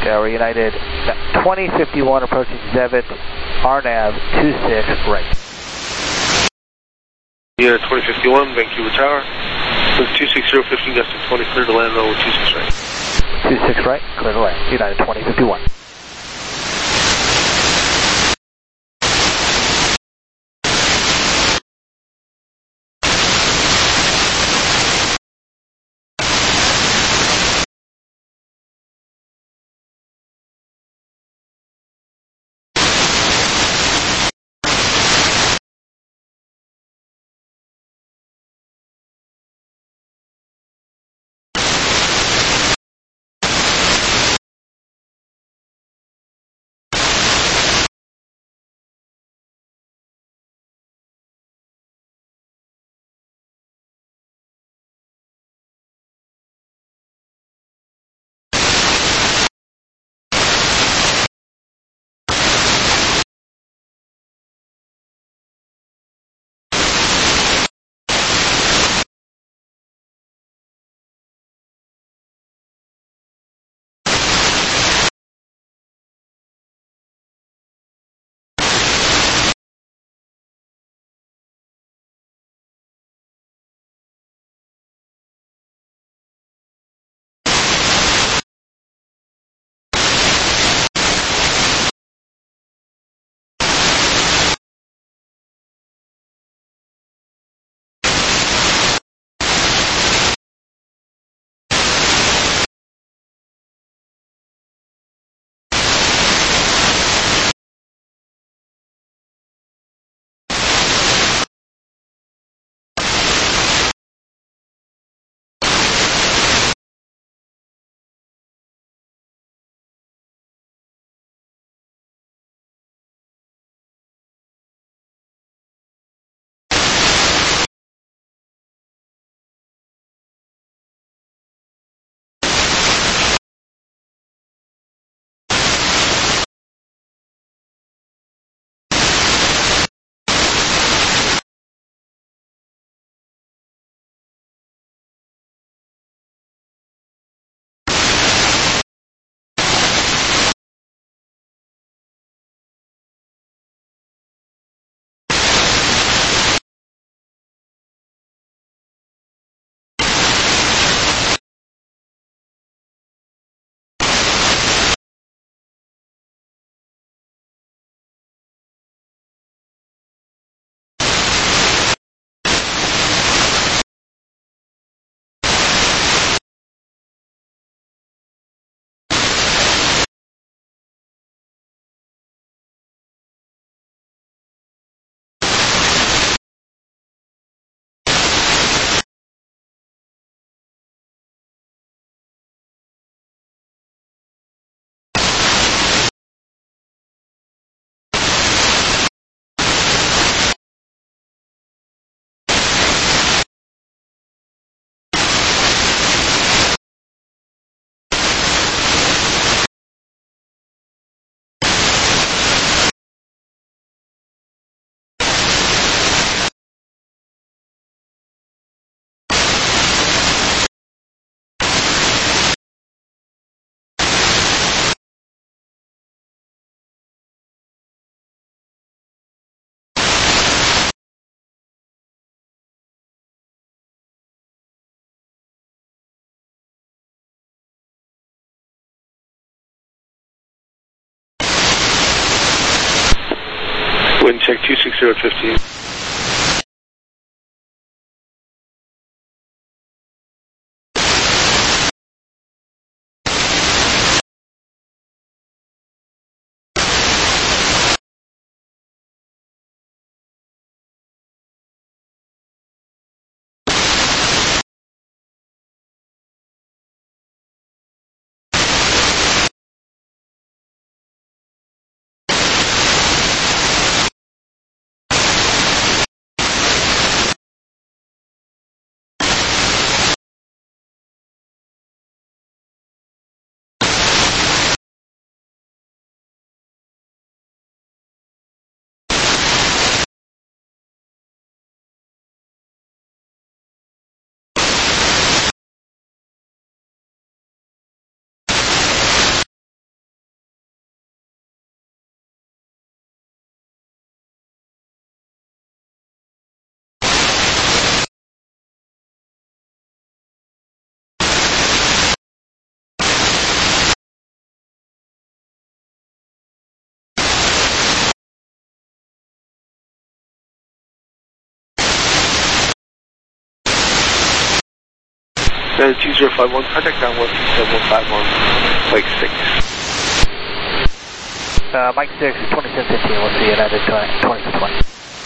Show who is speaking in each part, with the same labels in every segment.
Speaker 1: Tower, United 2051 approaching Zevit, RNAV 26 right.
Speaker 2: United 2051, Vancouver Tower, with 26015 gusting 20, clear to land level 26 right.
Speaker 1: 26 right, clear to land, United 2051.
Speaker 2: Wind check 26015. 2051, contact down 12751, Mike 6.
Speaker 1: Mike 6, 2715, we'll see you at 2620.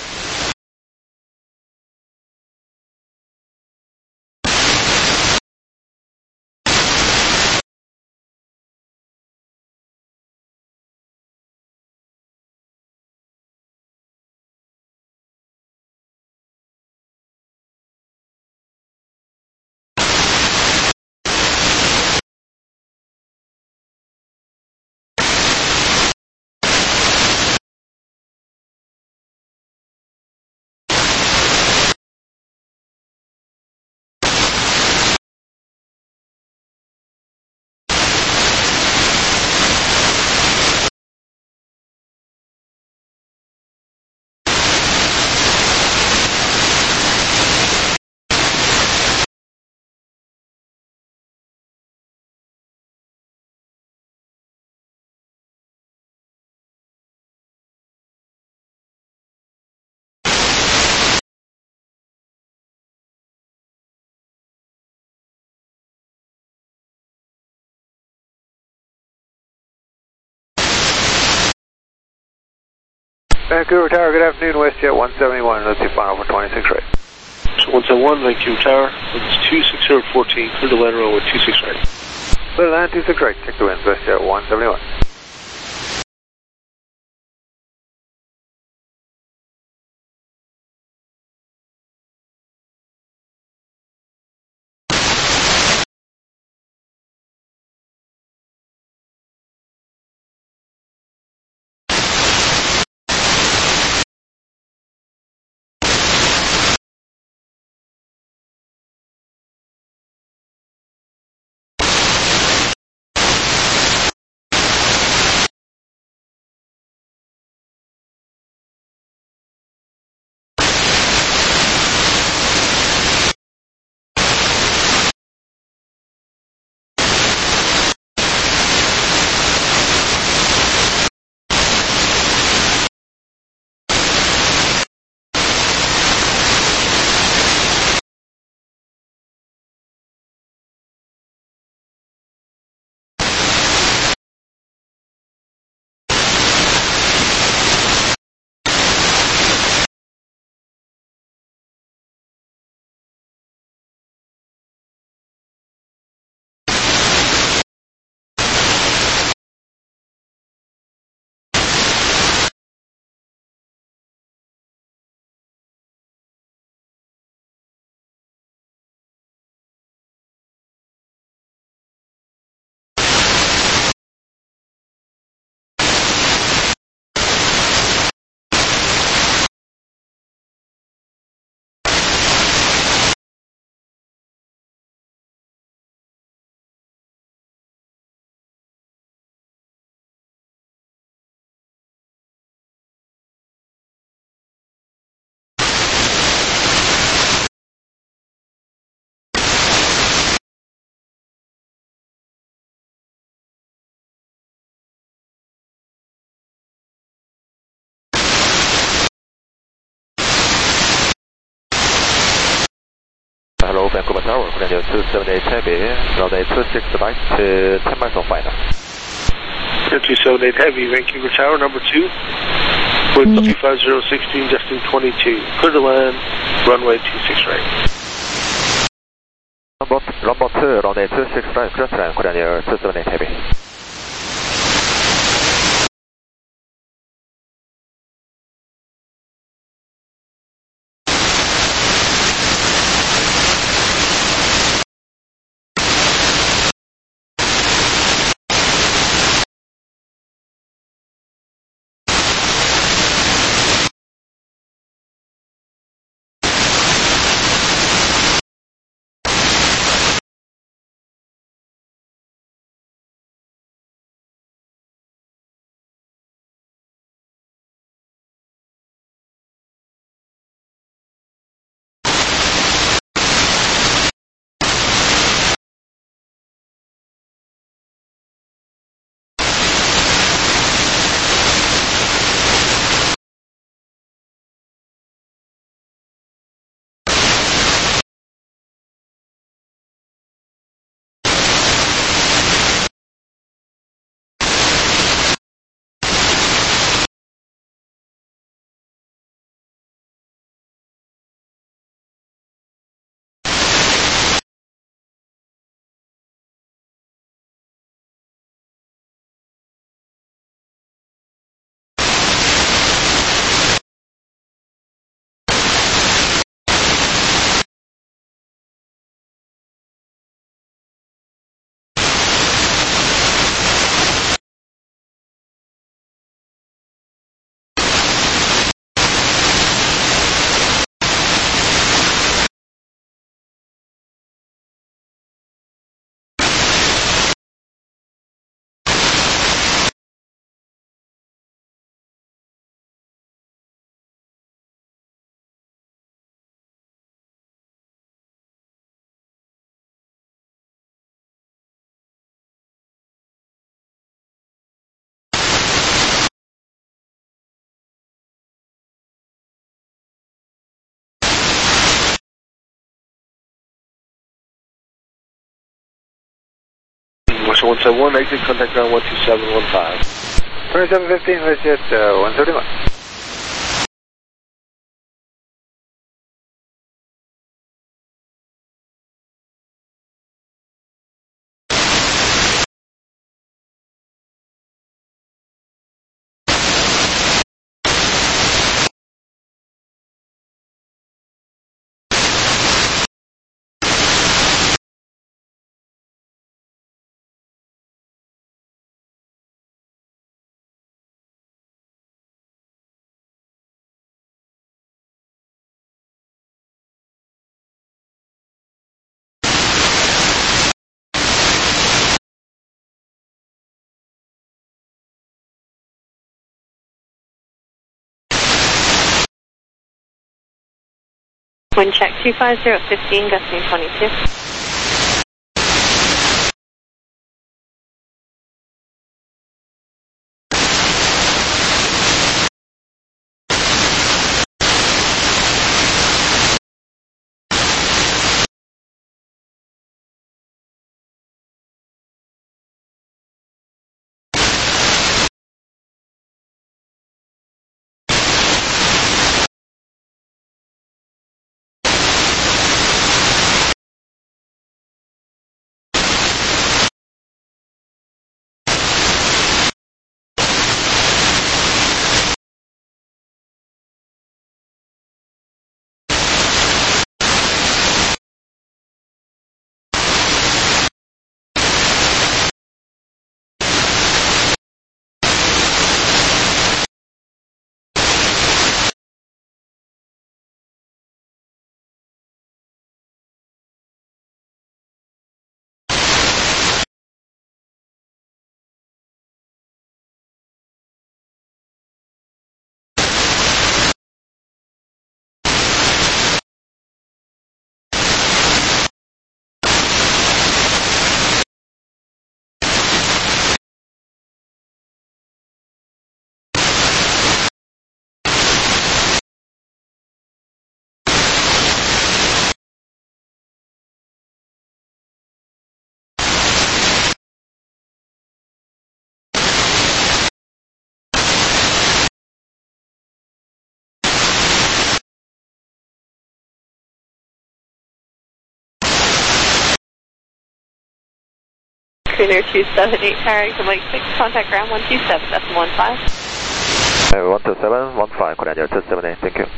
Speaker 3: Vancouver Tower, good afternoon, WestJet 171, let's see final for 26 right.
Speaker 2: 171, Vancouver Tower, it's 26014, clear to land runway 26 right.
Speaker 3: Clear to land 26 right, check the winds, WestJet 171.
Speaker 4: Hello, Vancouver Tower, Grandeur 278 Heavy, runway 26 right to 10 miles on final.
Speaker 2: 278 Heavy, Vancouver Tower, number 2, with 25016, destination 22, clear to land, runway 26 right.
Speaker 4: Number 2, runway 26 right, clear to land, Grandeur 278 Heavy.
Speaker 2: Westjet 171, exit contact ground 12715.
Speaker 3: 2715, Westjet 131.
Speaker 5: Wind check 25015, gusting 22. Schooner 278, carrying to Lake 6, contact ground 127.15.
Speaker 4: 12715, Korean 278, thank you.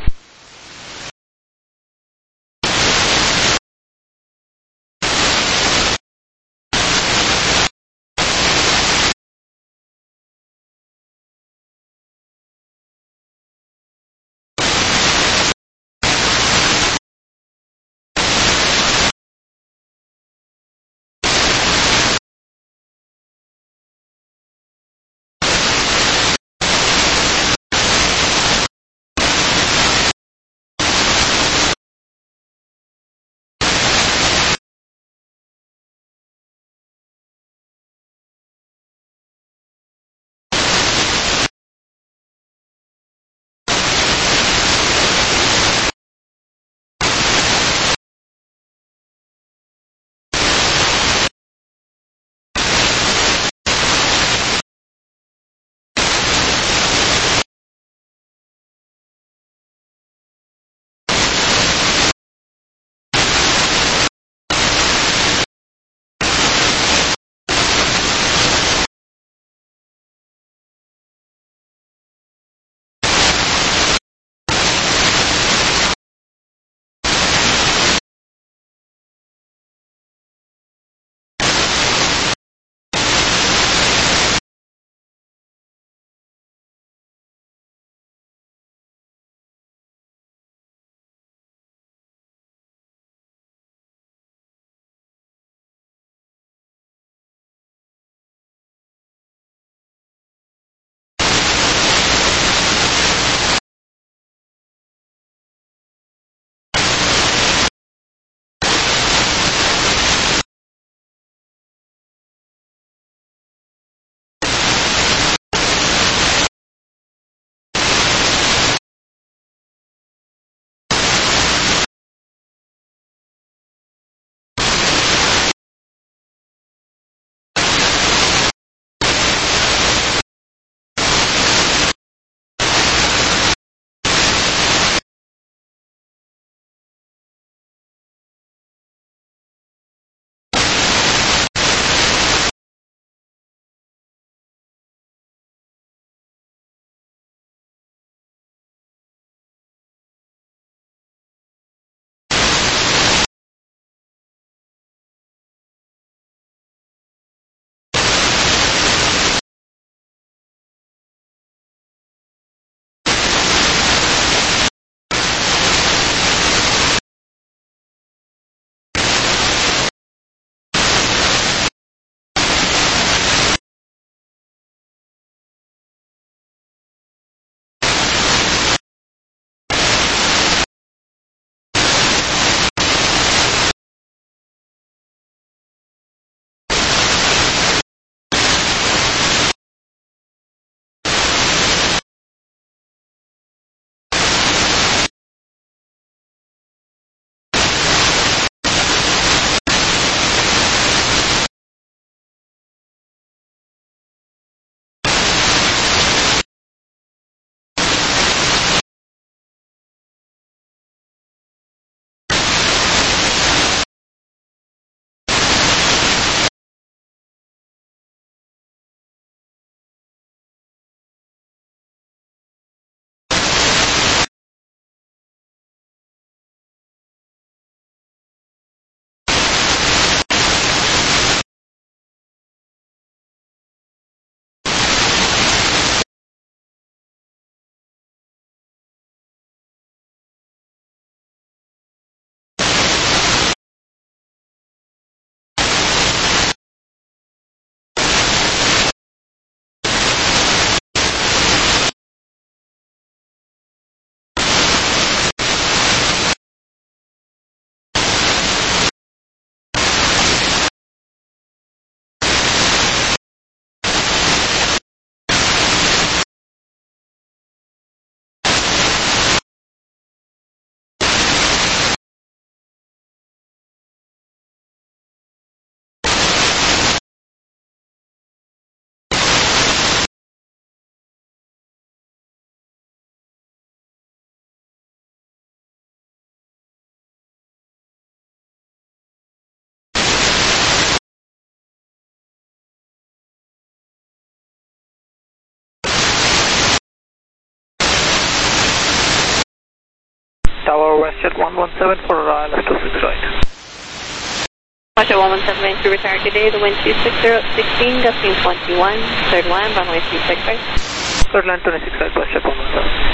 Speaker 1: Tower, WestJet 117 for ILS 26 right.
Speaker 5: WestJet 117, Vancouver Tower, good day. The wind 26016, gusting 21. Clear to land, runway 26 right.
Speaker 1: Clear to land 26 right, WestJet 117.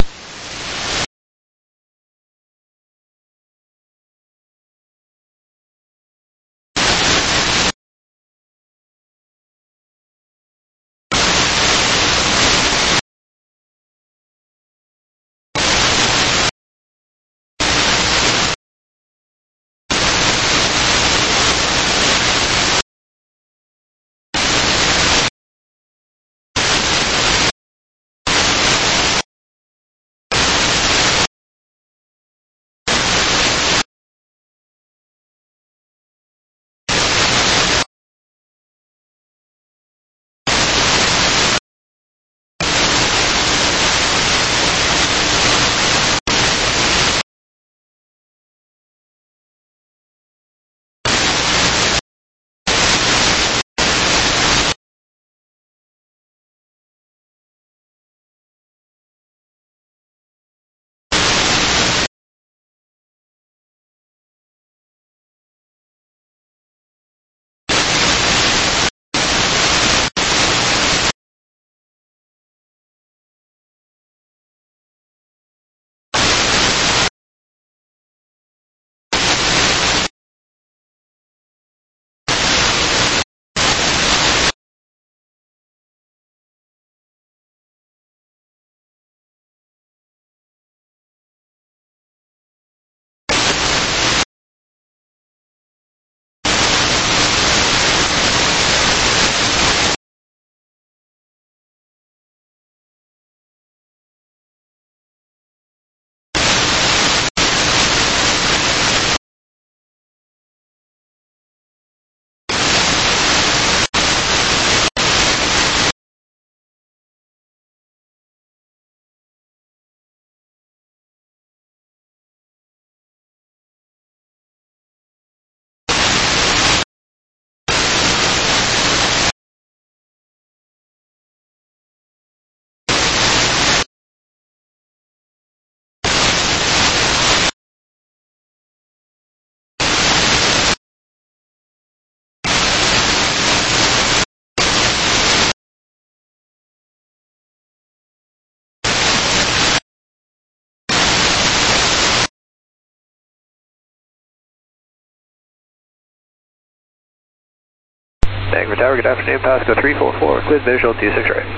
Speaker 3: Vancouver Tower, good afternoon, Pasco 344, cleared visual 26 right.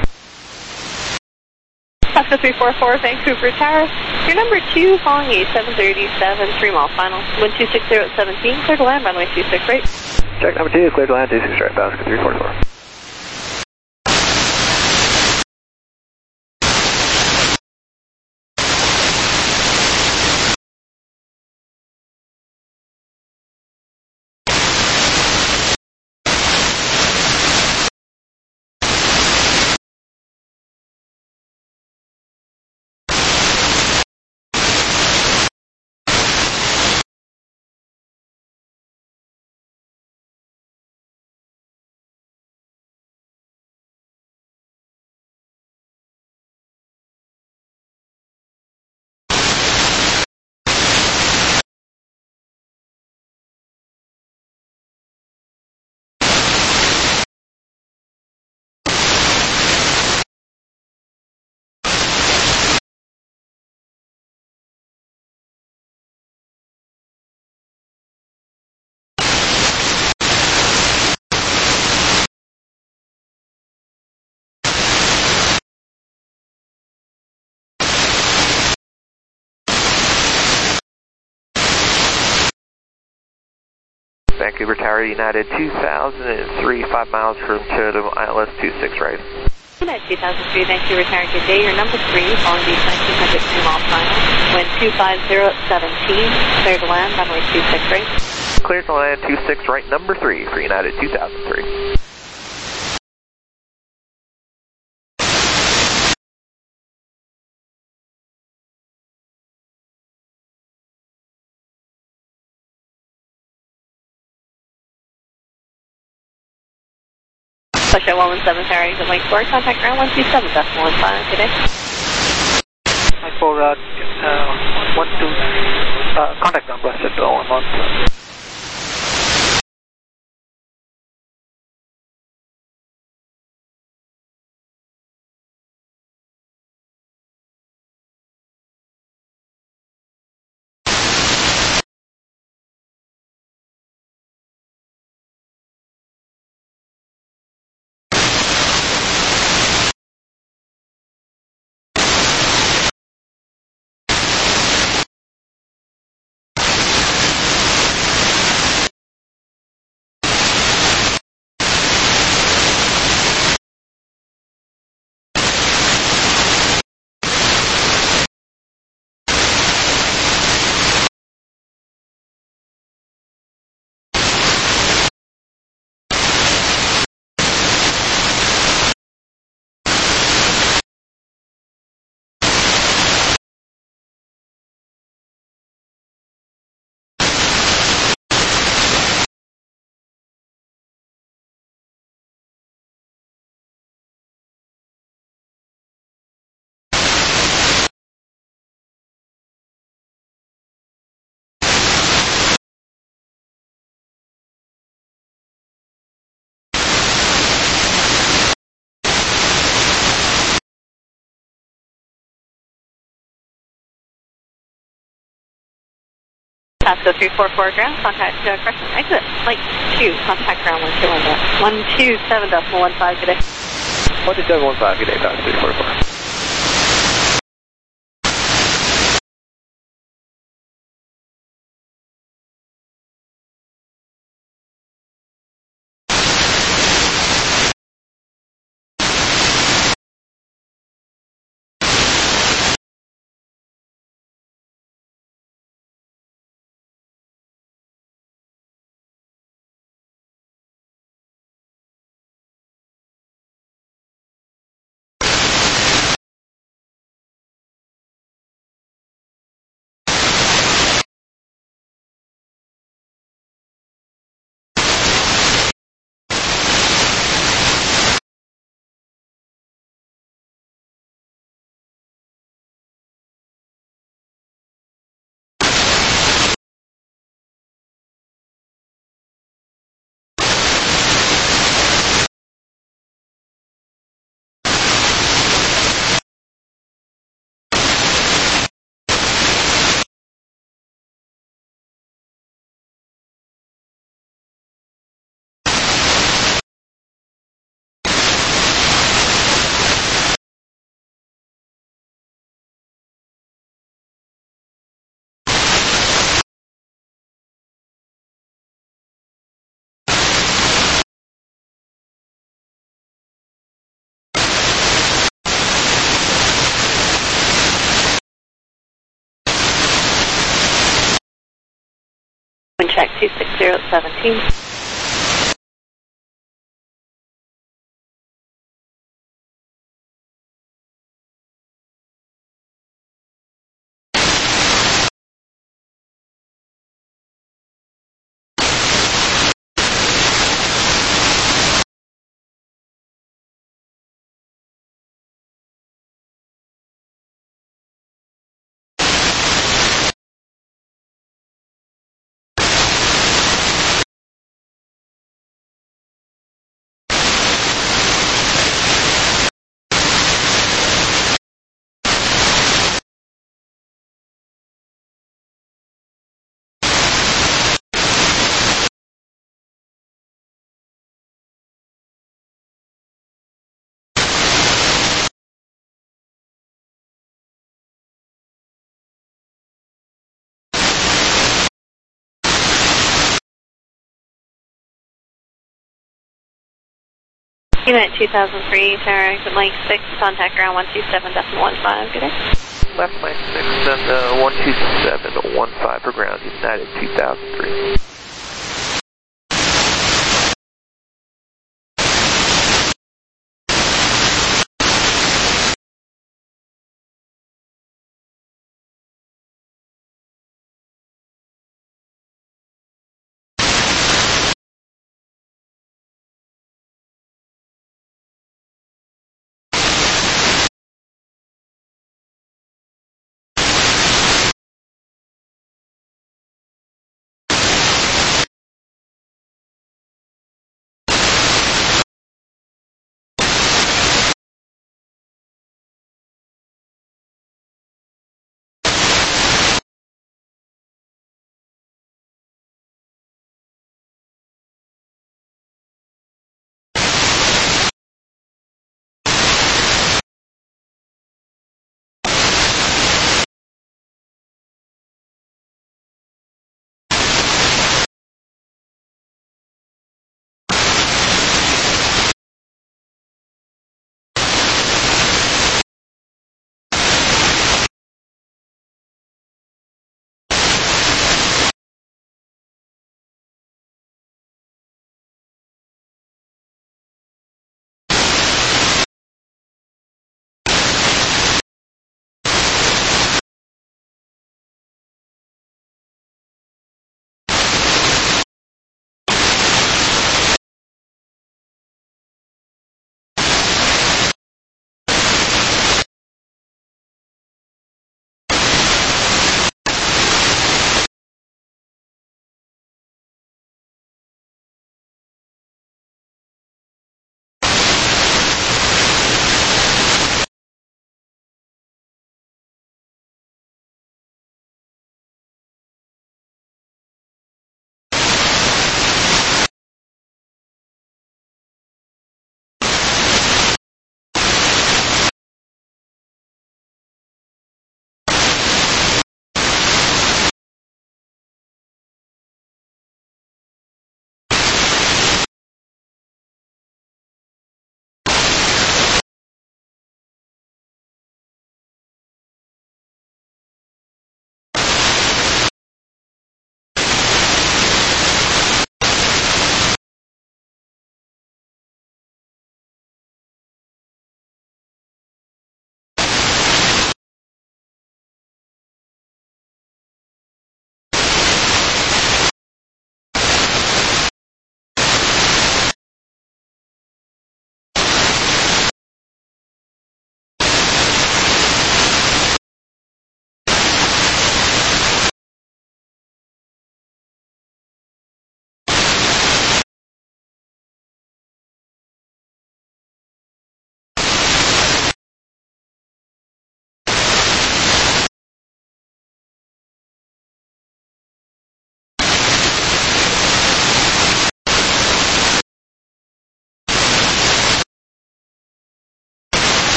Speaker 5: Pasco 344, Vancouver Tower. Your number 2, following a 737, 3 mile final. Wind 260 at 17, clear to land, runway 26 right.
Speaker 3: Check number 2, cleared to land 26 right, Pasco 344. Vancouver Tower, United 2003, 5 miles from Chatham, ILS 26 right.
Speaker 5: United 2003, Vancouver Tower, good day. Your number 3, following the 1900 2 mile final. Wind 250 at 17, clear to land, runway 26 right.
Speaker 3: Clear to land 26 right, number 3 for United 2003.
Speaker 5: WestJet 117 Tower, exit Lake 4, contact ground 127.15 today.
Speaker 1: Mike 4, 129. number, I said Boeing 1.
Speaker 5: Pasco 344 ground, contact correction exit, flight 2, contact ground 127.15, good day.
Speaker 4: 127.15, good day, Pasco 344.
Speaker 5: Wind check 26017. Unit 2003, tower exit length 6, contact ground 127.15, good day.
Speaker 3: Left lane 6 and 127.15 for ground, United 2003.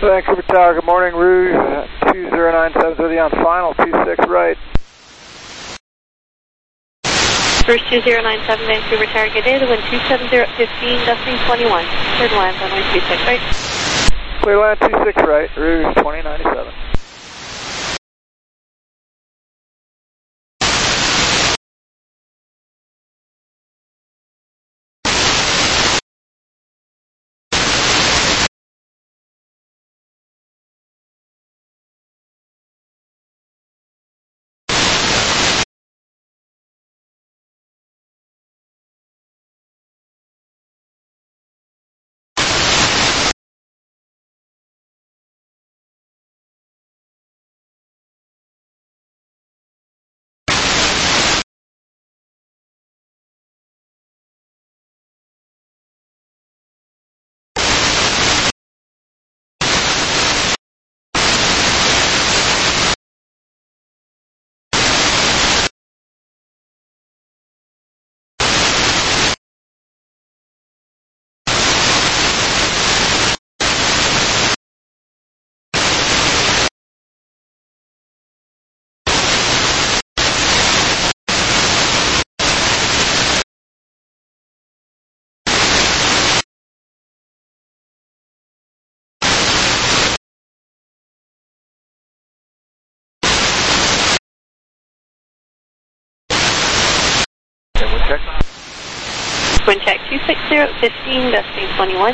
Speaker 1: Vancouver Tower, good morning, Rouge 2097 on final, 26 right.
Speaker 5: Rouge 2097, Vancouver Tower, good day, the wind 27015, gusting 21. Clear to land, runway 26 right.
Speaker 1: Clear to land 26 right, Rouge 2097.
Speaker 5: Wind check 26015, gusting 21.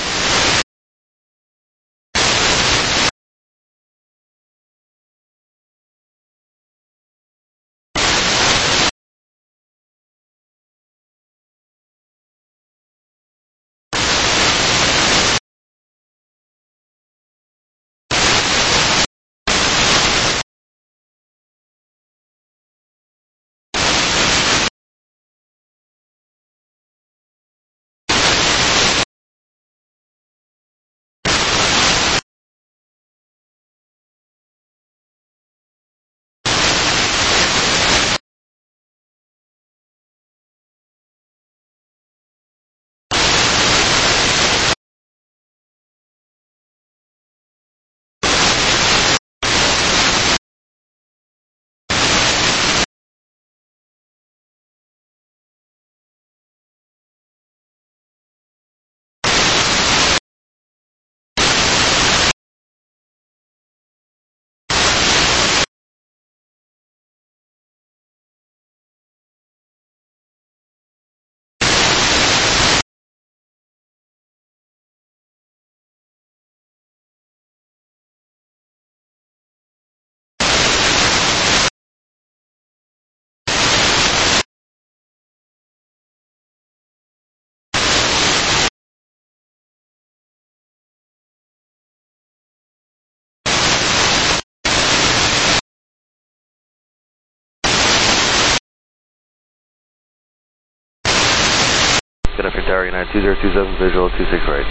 Speaker 4: Good afternoon, Tower United 2027, visual 26 right.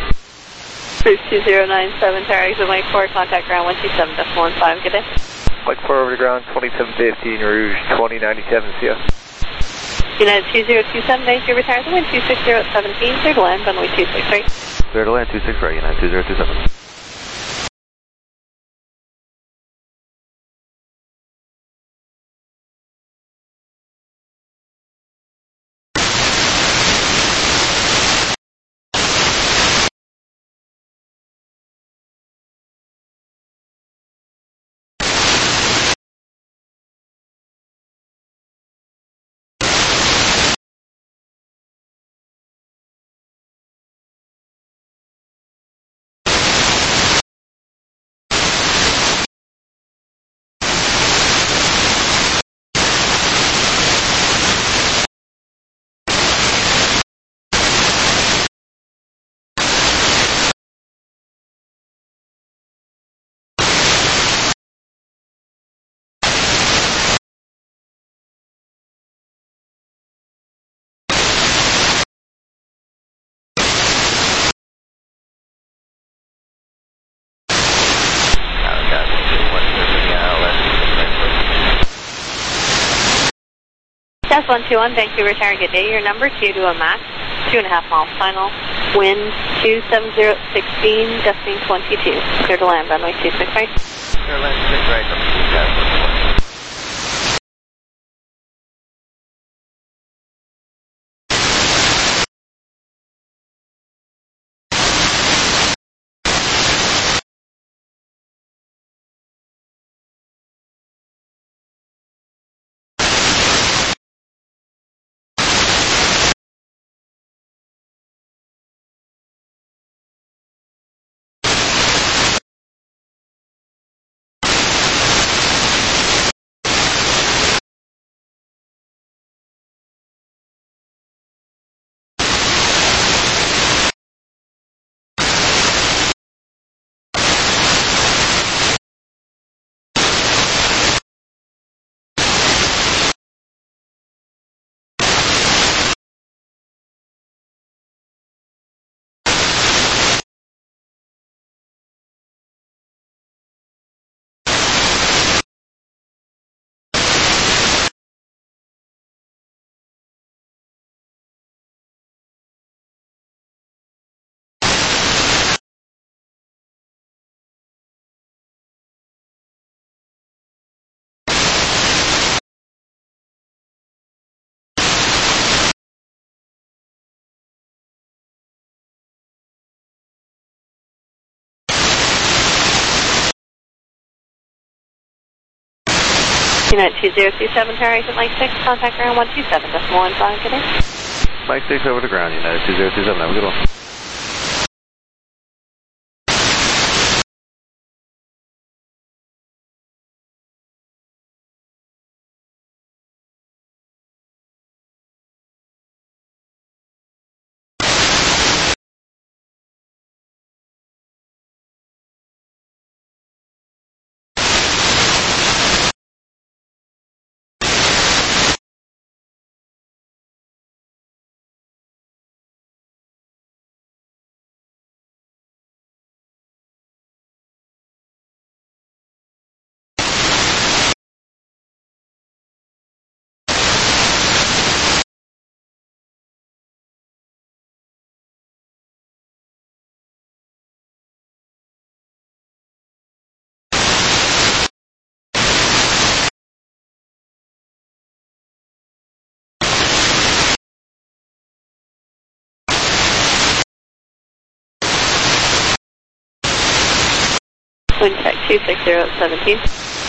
Speaker 5: Rouge 2097, Tower exit Mike 4, contact ground 127.15, good day.
Speaker 3: Mike 4 over to ground, 2715, Rouge 2097, see ya.
Speaker 5: United 2027, Vancouver Tower, the wind 26017, clear to land, runway 26 right.
Speaker 4: Clear to land 26 right, United 2027.
Speaker 5: That's 121, Vancouver Tower, good day. Your number 2 to a max, 2.5 miles final. Wind 27016, gusting 22. Clear to land, runway 26 right.
Speaker 3: Clear land 6 right, up to 2020.
Speaker 5: Unit 2027, Tower exit Mike 6, contact ground 127.15, good day.
Speaker 4: Mike 6 over to ground, United 2027, have a good one.
Speaker 5: Wind check 26017.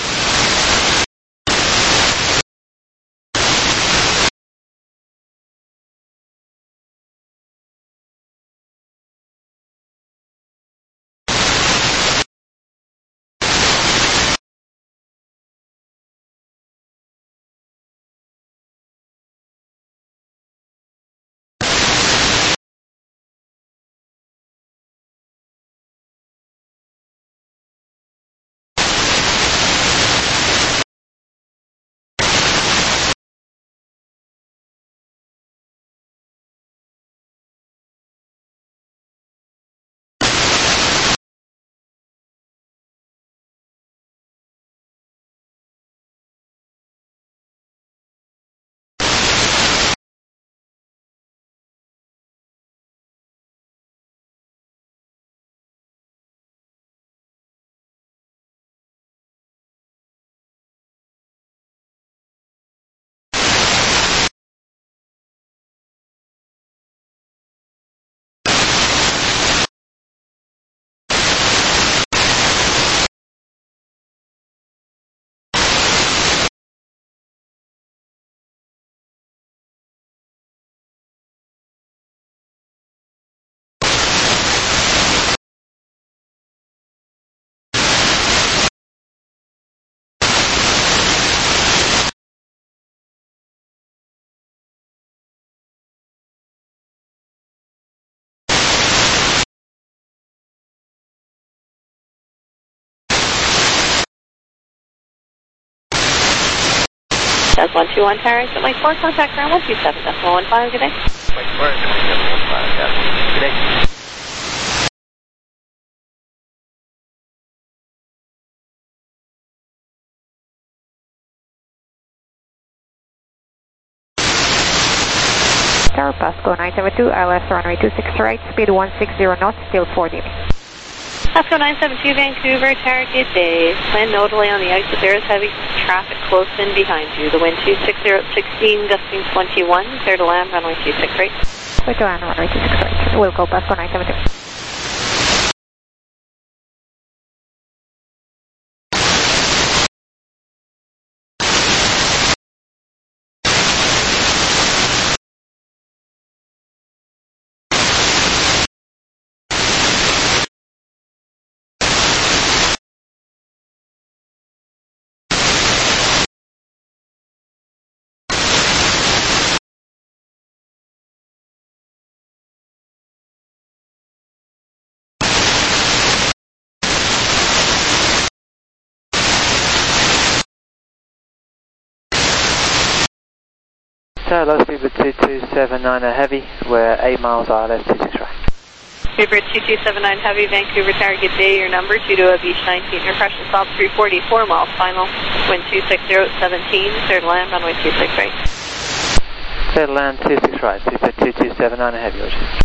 Speaker 5: That's 121 Tower exit Mike 4, contact ground 127.15, good day.
Speaker 3: Mike 4, 2715, yeah. Good day.
Speaker 6: Tower Pasco 972, ILS runway 26 right, speed 160 knots, still 40.
Speaker 5: Pasco 972, Vancouver, tower, good day. Plan no delay on the exit. There is heavy traffic close in behind you. The wind 26016, gusting 21, clear to land, runway 26 right.
Speaker 6: Clear to land, runway 26 right. We'll go Pasco 972.
Speaker 1: Low speed with 2279 heavy, we're 8 miles ILS 26 right.
Speaker 5: Vancouver 2279 heavy, Vancouver tower, good day. Your number 22 Beach 19, your pressure stop 344 miles final, wind 26017, clear to land, runway 26 right.
Speaker 1: Clear to land 26 right, Super 2279 heavy, Roger.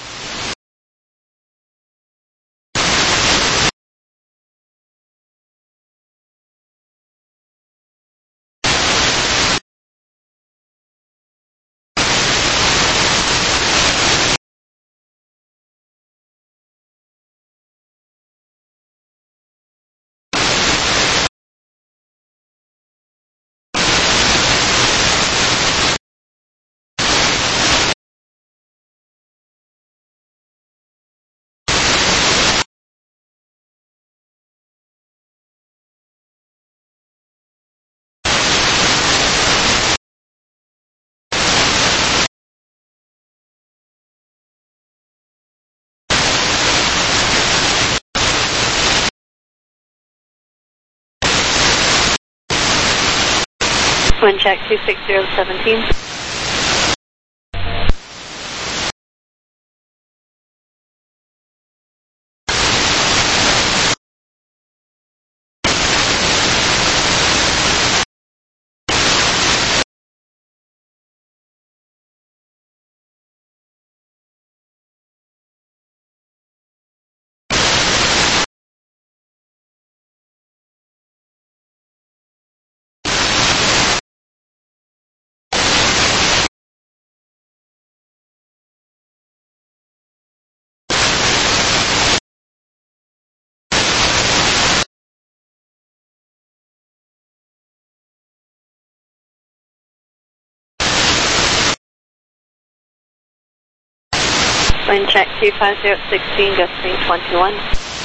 Speaker 5: Wind check 26017. Wind check 25016, gusting 21.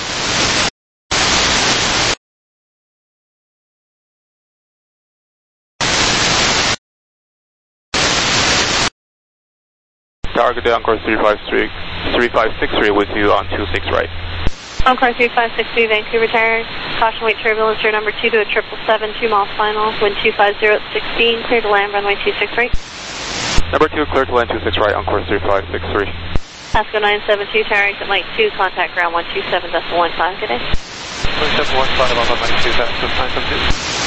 Speaker 7: Target day Encore 3563 with you on 26 right.
Speaker 5: Encore 3563, Vancouver tower, caution weight turbulence, your number 2 to a 777, 2 miles final, wind 25016, clear to land, runway 26 right.
Speaker 7: Number 2, clear to land 26 right, Encore 3563.
Speaker 5: Pasco 972, tower, exit Mike 2, contact ground 127.15, good day.
Speaker 3: 127.15, Alpha Mike 2, Pasco 972.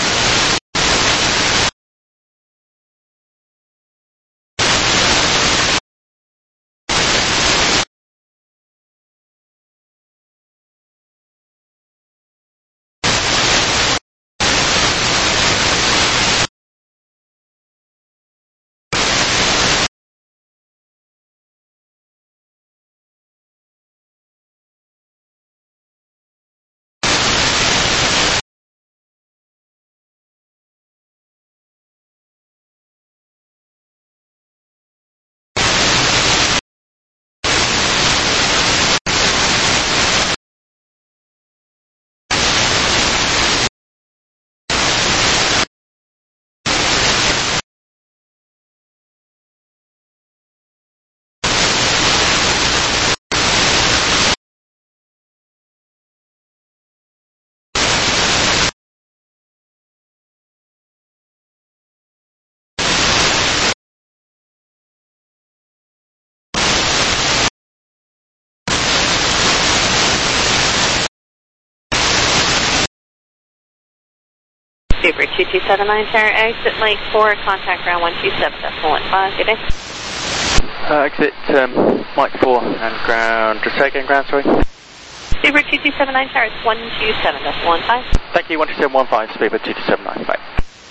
Speaker 5: Super 2279, tower, exit Mike 4, contact ground 127.15, good day.
Speaker 3: Exit Mike 4 and ground. Just say again, ground, sorry.
Speaker 5: Speedbird 2279, tower, it's 127.15.
Speaker 3: Thank you, 12715, Speedbird 2279, bye.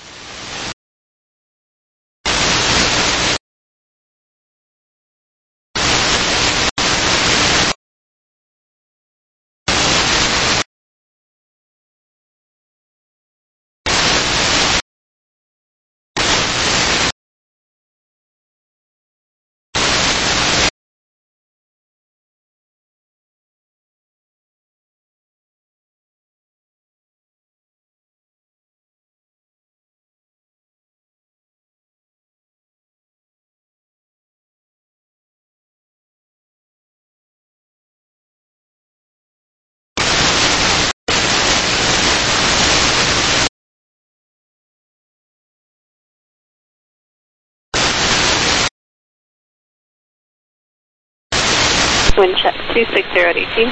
Speaker 5: Wind check 260 at 18.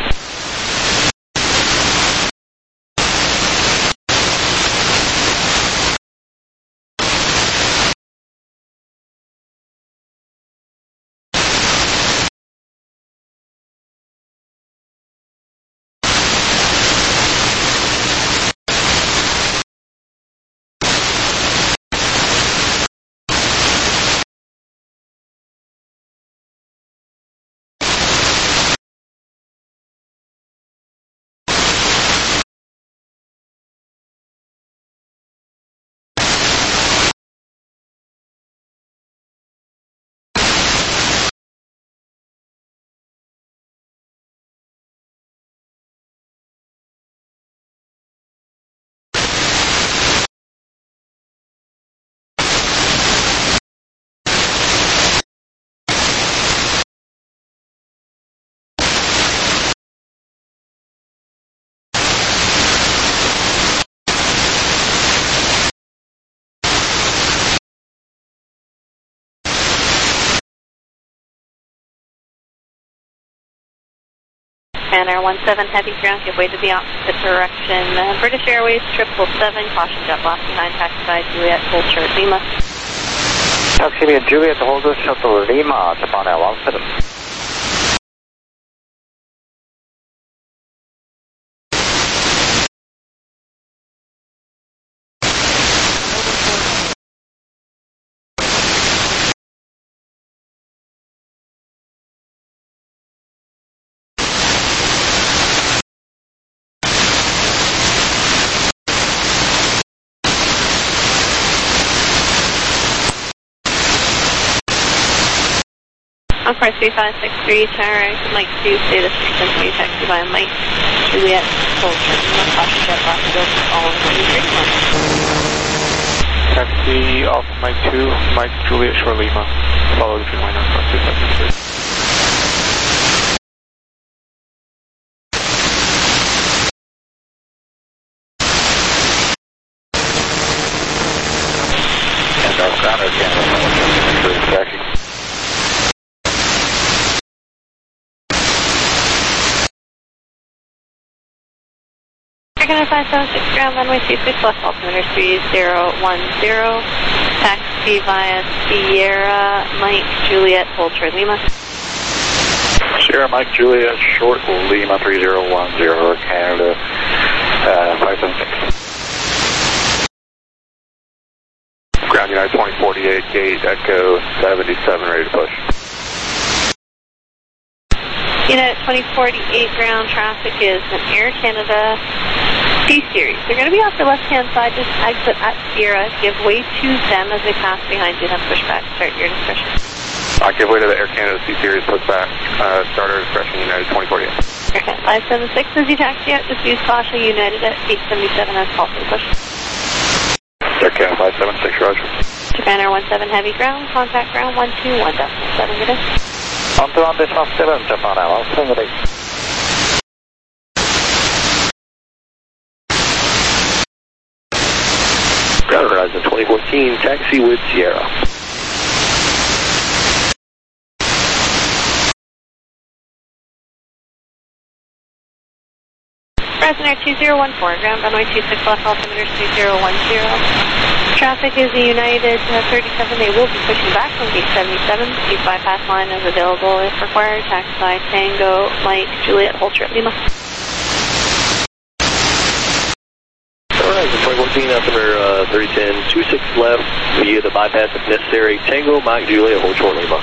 Speaker 5: And Air 17 heavy ground, give way to the opposite direction. British Airways 777, caution jet blast behind, taxi by Juliet, hold short Lima.
Speaker 1: Taxi by Juliet, hold shuttle Lima, Japan Air 17.
Speaker 5: Encore 3563, tower, Mike 2, status 673, taxi by Mike, Juliet, hold short Lima, caution jet blast, go for following 23.
Speaker 7: Taxi off Mike 2, Mike Juliet Shore Lima. Follow the tree line on 2763.
Speaker 5: American 576 ground, runway 26 left, altimeter 3010, taxi via Sierra, Mike, Juliet, hold short Lima.
Speaker 8: Sierra, Mike, Juliet, short Lima 3010, Canada 576.
Speaker 2: Ground United 2048, gate Echo 77, ready to push.
Speaker 5: United 2048 ground traffic is an Air Canada C-Series. They're going to be off the left-hand side, just exit at Sierra, give way to them as they pass behind you, then push back, start your discretion.
Speaker 2: I give way to the Air Canada C-Series, push back, starter discretion, United 2048.
Speaker 5: Okay, 576 as you taxi out, just use caution, United at 877 as call for the push.
Speaker 8: Air Canada 576, roger.
Speaker 5: Japan Air 17 heavy ground, contact ground 121.7, good day.
Speaker 1: 121.7, Japan Air 17.
Speaker 8: Ground Horizon 2014, taxi with Sierra.
Speaker 5: Horizon Air 2014, ground runway 26 left, altimeter 3010. Traffic is the United 37. They will be pushing back from gate 77. The bypass line is available if required. Taxi Tango Mike Juliet Holter Lima.
Speaker 8: Horizon 2014, altimeter 3010, 26 left, via the bypass if necessary. Tango Mike Juliet Holter Lima.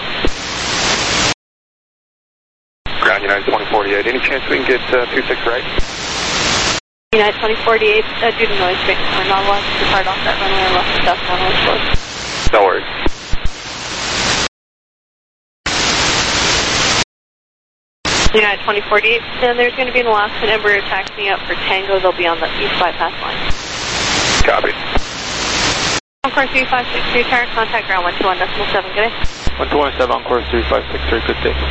Speaker 7: Ground United 2048. Any chance we can get 26 right?
Speaker 5: United 2048, due to noise break, we're not allowed to depart off that runway unless the south runway is closed.
Speaker 7: No worries.
Speaker 5: United 2048, and there's going to be an Alaska Embraer taxiing up for Tango. They'll be on the east bypass line.
Speaker 7: Copy.
Speaker 5: On course 3563, turn, contact ground 121.7, good day.
Speaker 7: 127 on course 3563, good day.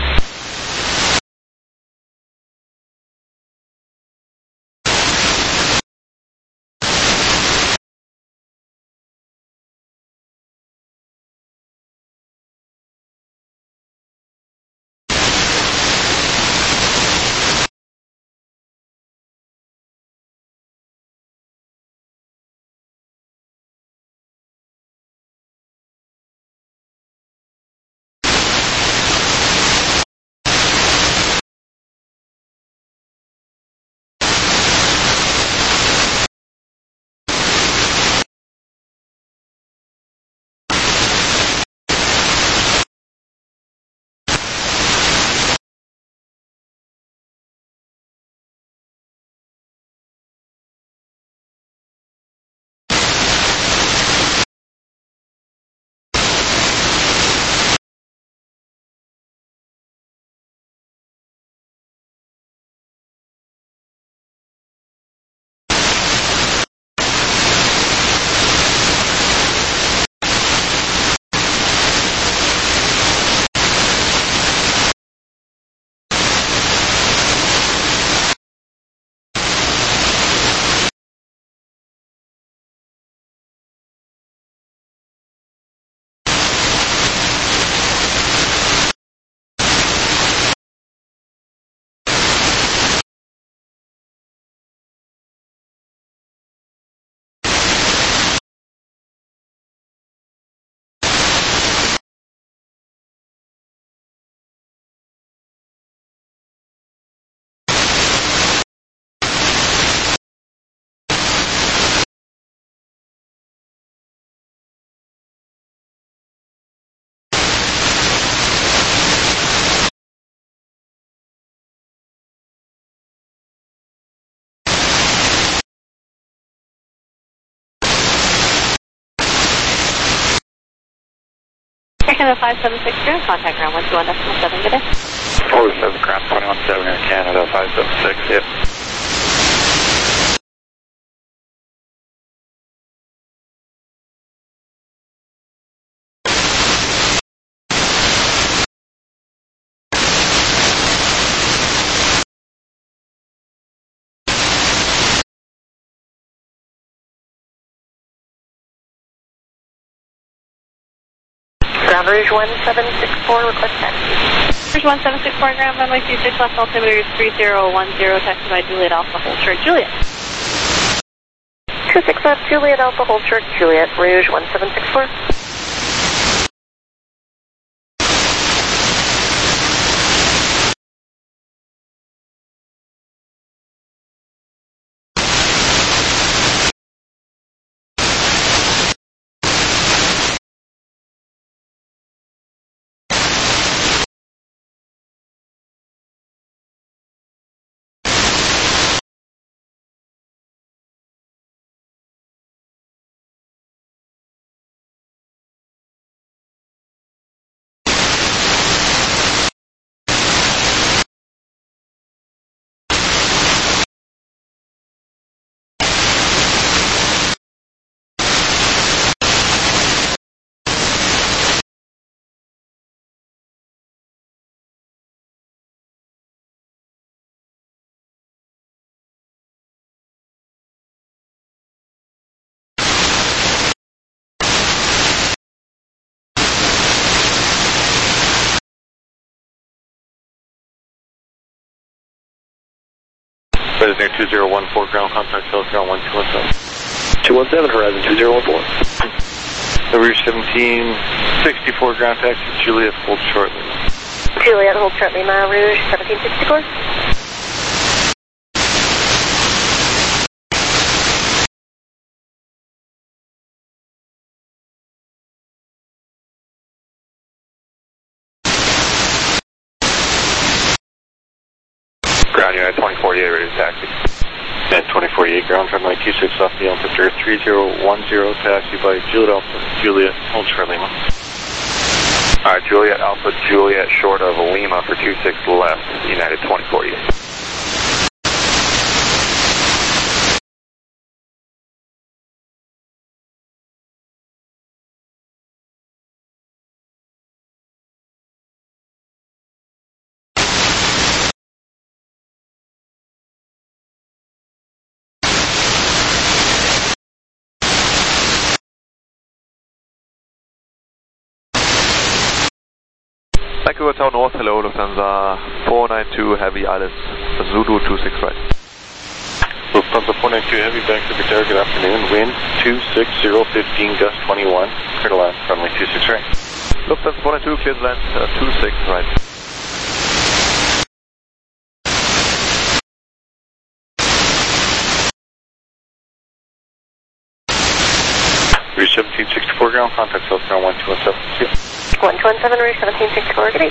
Speaker 5: Canada 576, ground, contact ground 121.7, good day.
Speaker 7: 47 ground 217 Air Canada 576, yep.
Speaker 5: Ground Rouge 1764, request taxi. Rouge 1764, ground runway 26 left, altimeter is 3010, taxi by Juliet Alpha Holter Juliet. 26 left, Juliet Alpha Holter Juliet, Rouge 1764.
Speaker 7: President 2014, ground contact, Telegram 1217.
Speaker 8: 217, Horizon 2014.
Speaker 7: Rouge 1764, ground taxi, Juliet, hold shortly.
Speaker 5: Juliet, hold shortly, Rouge 1764.
Speaker 7: Ground United 2048, ready to taxi. At 2048, ground runway 26 off the altimeter 3010, taxi by Juliet Alpha, Juliet, hold short Lima. Alright, Juliet Alpha, Juliet short of Lima for 26 left, United 2048.
Speaker 3: Echo Hotel North, hello, Lufthansa 492 Heavy, Alice, Zulu 26 right.
Speaker 7: Lufthansa 492 Heavy, back to the tower, good afternoon. Wind 260, 15, gust 21, clear to land, runway 26 right.
Speaker 3: Lufthansa 492, clear to land, 26 right.
Speaker 7: Rouge 1764, ground contact, Telegram 1217. See ya.
Speaker 5: 1217, Rouge 1764, good day.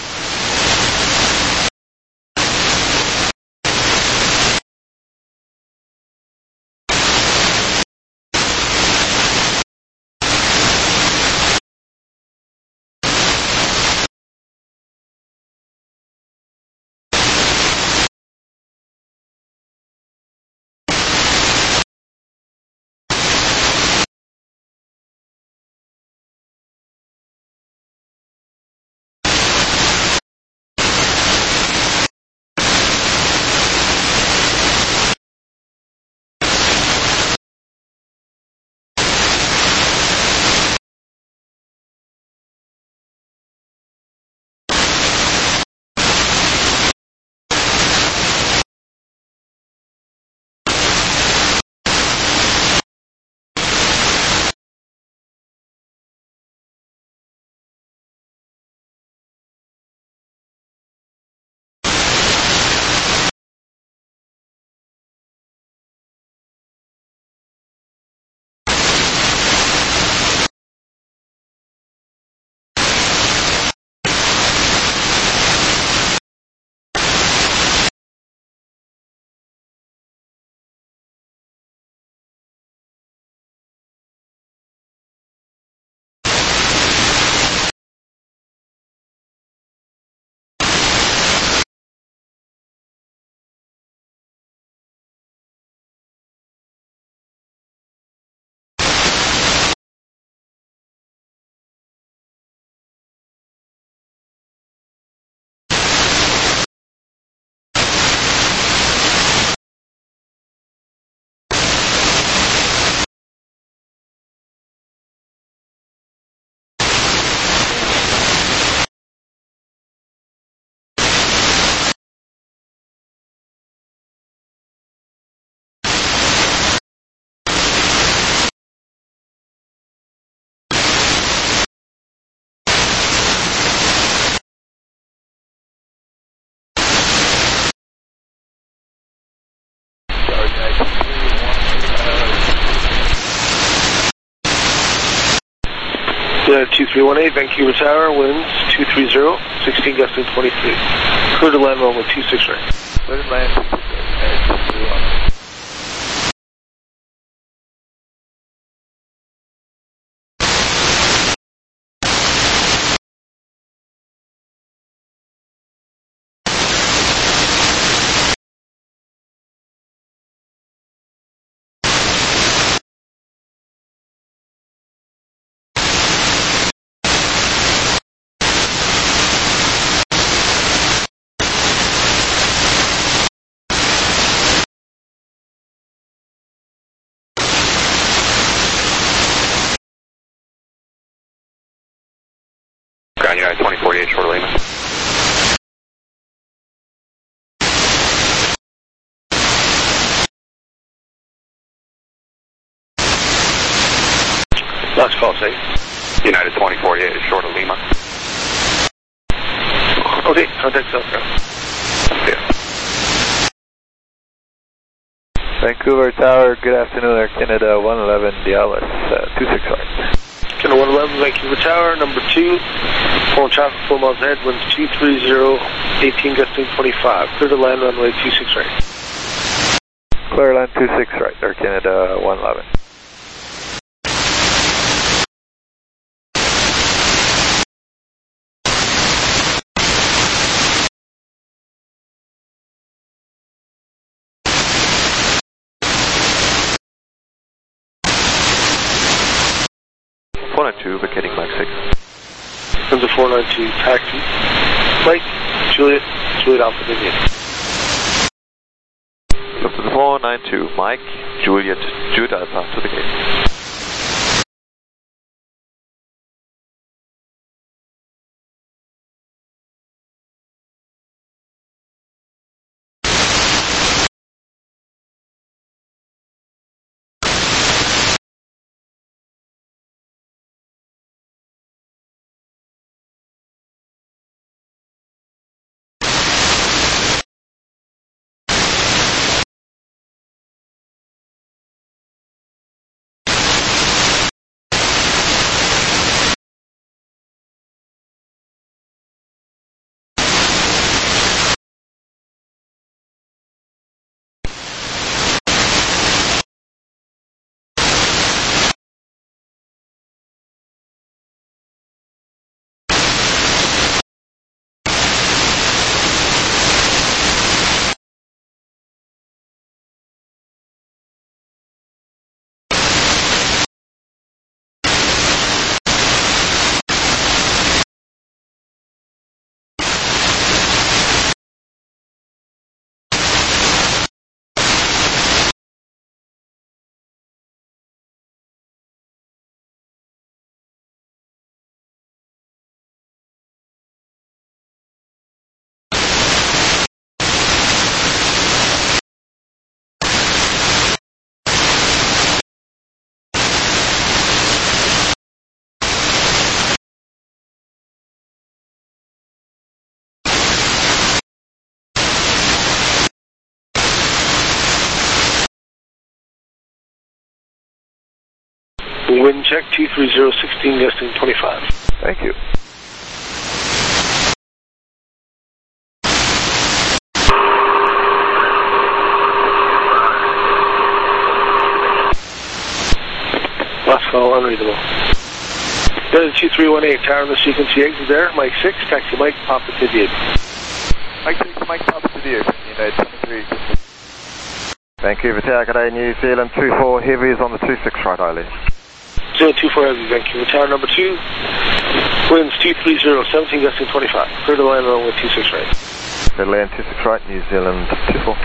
Speaker 2: United 2318, Vancouver Tower, winds 230, 16 gusting 23. Clear to land runway 26 right.
Speaker 1: Clear to land 26 right.
Speaker 2: Last call, say.
Speaker 7: United 2048 is short of Lima.
Speaker 2: Okay, contact Southbound.
Speaker 7: Yeah.
Speaker 1: Vancouver Tower, good afternoon, Air Canada 111 Dallas, 26 right.
Speaker 2: Canada 111, Vancouver Tower, number 2. Phone traffic 4 miles ahead, winds 230, 18 gusting 25. Clear to land runway 26 right.
Speaker 1: Clear land 26 right, Air Canada 111.
Speaker 4: Vacating Mike 6.
Speaker 2: Winds 492, taxi. Mike, Juliet Alpha Indian.
Speaker 4: Up to the 492, Mike, Juliet Alpha to the gate.
Speaker 2: Wind check 230, 16 gusting 25.
Speaker 1: Thank you.
Speaker 2: Last call, unreadable. United 2318, tower on the frequency exit there. Mike 6, taxi Mike, Papa to the 8.
Speaker 1: Mike 6, Mike Papa to the 8, United 23.
Speaker 4: Vancouver Tower, g'day, New Zealand 24 heavy is on the 26 right, Eiley.
Speaker 2: 024 heavy, Vancouver Tower number 2. Winds 230, 17 gusting 25. Clear to land runway 26 right.
Speaker 4: Clear to land 26 right, New Zealand 24.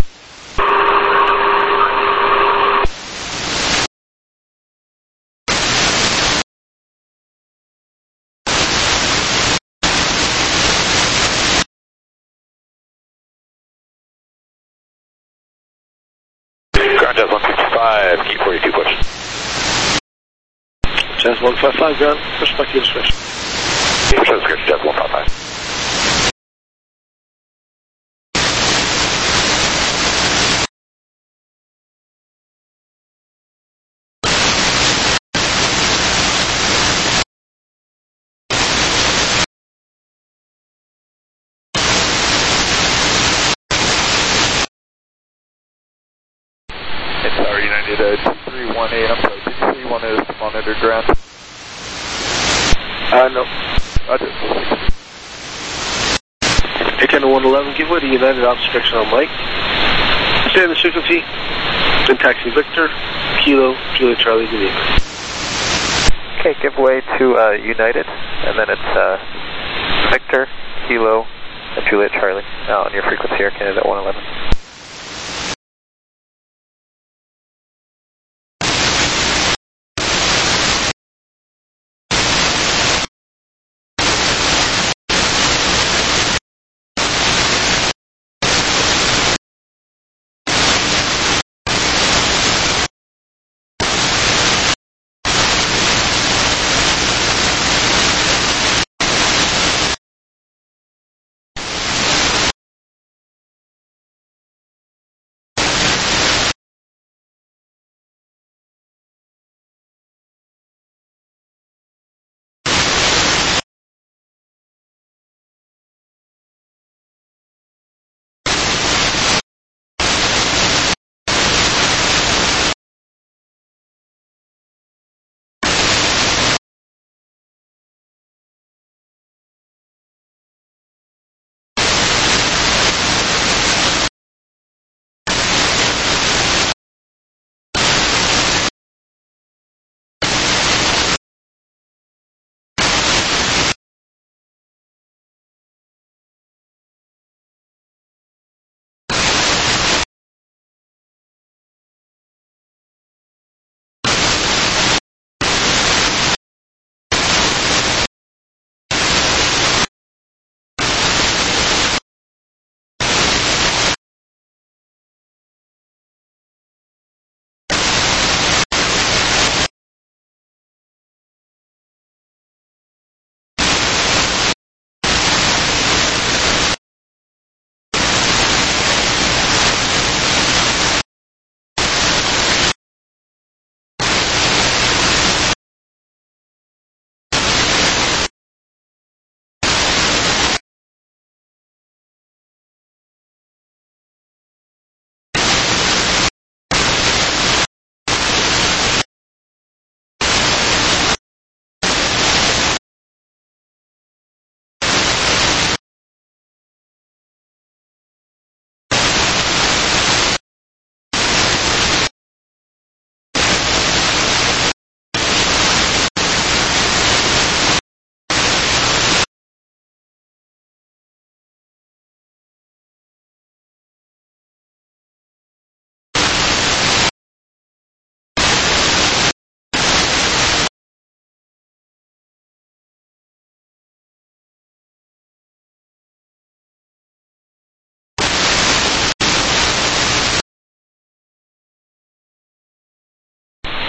Speaker 7: Ground Jazz 155, keep 42 push.
Speaker 2: Jazz 155, ground, push back to your discretion.
Speaker 7: Push out discretion, Jazz 155.
Speaker 1: Tower United 2318, I'm sorry, 2310 is monitor ground.
Speaker 2: No.
Speaker 1: Roger.
Speaker 2: Air 111, give way to United obstruction on Mike. Stay on the frequency, then taxi Victor, Kilo, Julia Charlie, good evening.
Speaker 3: Okay, give way to United, and then it's Victor, Kilo, and Juliet Charlie on your frequency Air Canada 111.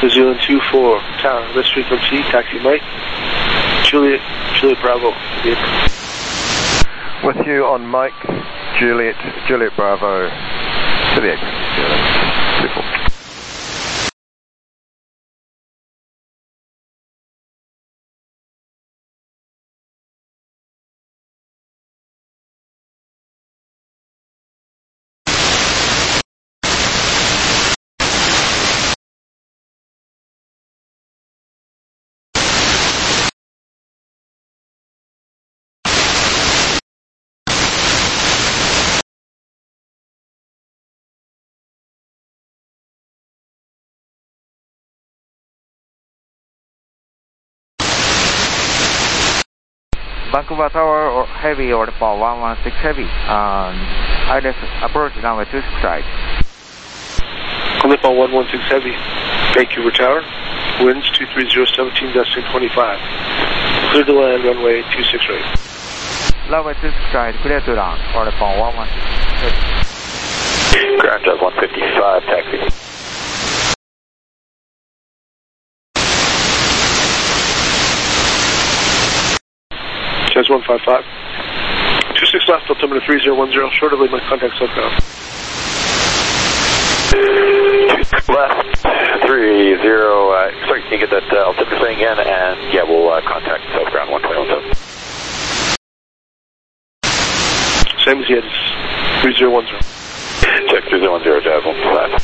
Speaker 2: New Zealand 24, tower, this frequency, taxi Mike, Juliet Bravo.
Speaker 4: With you on Mike, Juliet Bravo, to the exit, 24.
Speaker 1: Vancouver Tower or Heavy or 116 Heavy. ILS approach runway 26 right.
Speaker 2: Clip on 116 Heavy, Vancouver Tower, winds 23017, destination 25. Clear to land, runway 26 right.
Speaker 1: Runway 26 right, clear to land, or 116 Heavy.
Speaker 7: Ground Jazz 155, taxi.
Speaker 2: Jazz 155. 26 left, altimeter 3010, short of limit, contact southbound.
Speaker 7: Left, 30, sorry, can you get that altimeter thing in? And yeah, we'll contact southbound 12017.
Speaker 2: Same as yet, 3010.
Speaker 7: Check 3010, Jazz 155.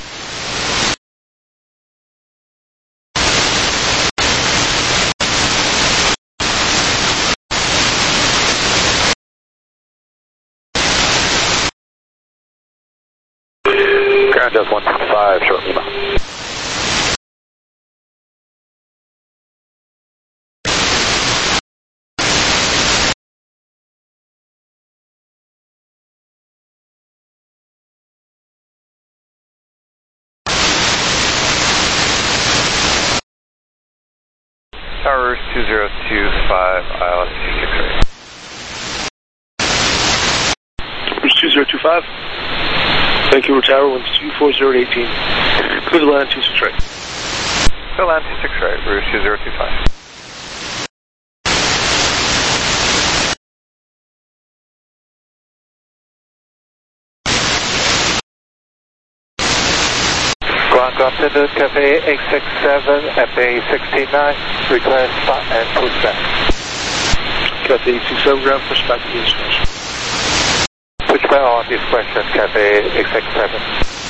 Speaker 7: Ground Jazz 155, short Lima.
Speaker 3: Towers 2025, ILS 26 right.
Speaker 2: Bridge 2025. Vancouver Tower, winds 24018. Clear to land 26 right.
Speaker 3: Clear land 26 right, Rouge 2025.
Speaker 4: Ground Container, Cafe 867, FA 169, request spot and push back.
Speaker 2: Cafe 867, ground, push back to the instruction.
Speaker 4: Push back on discretion, Cafe 867.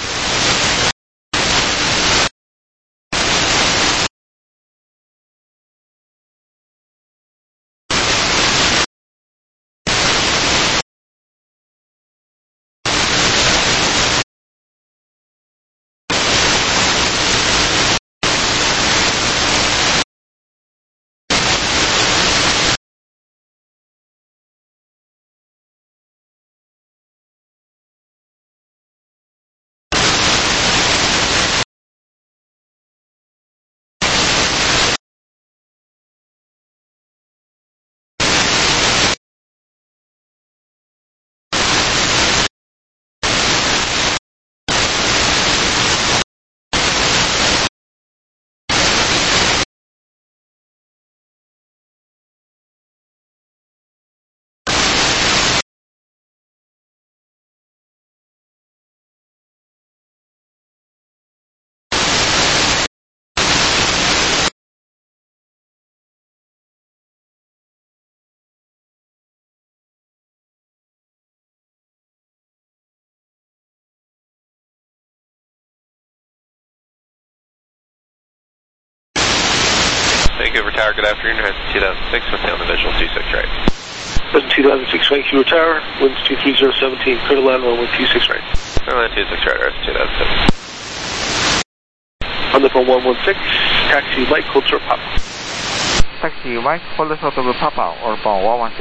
Speaker 8: Vancouver Tower, good afternoon. Horizon 2006, with on the visual 26 right.
Speaker 2: Horizon 2006, Vancouver Tower, winds 23017. Clear to land, runway 26 right.
Speaker 8: Clear land 26 right, Horizon 2006.
Speaker 2: On the phone 116, taxi Mike, hold short Papa.
Speaker 1: Taxi Mike, hold short of Papa, or 116.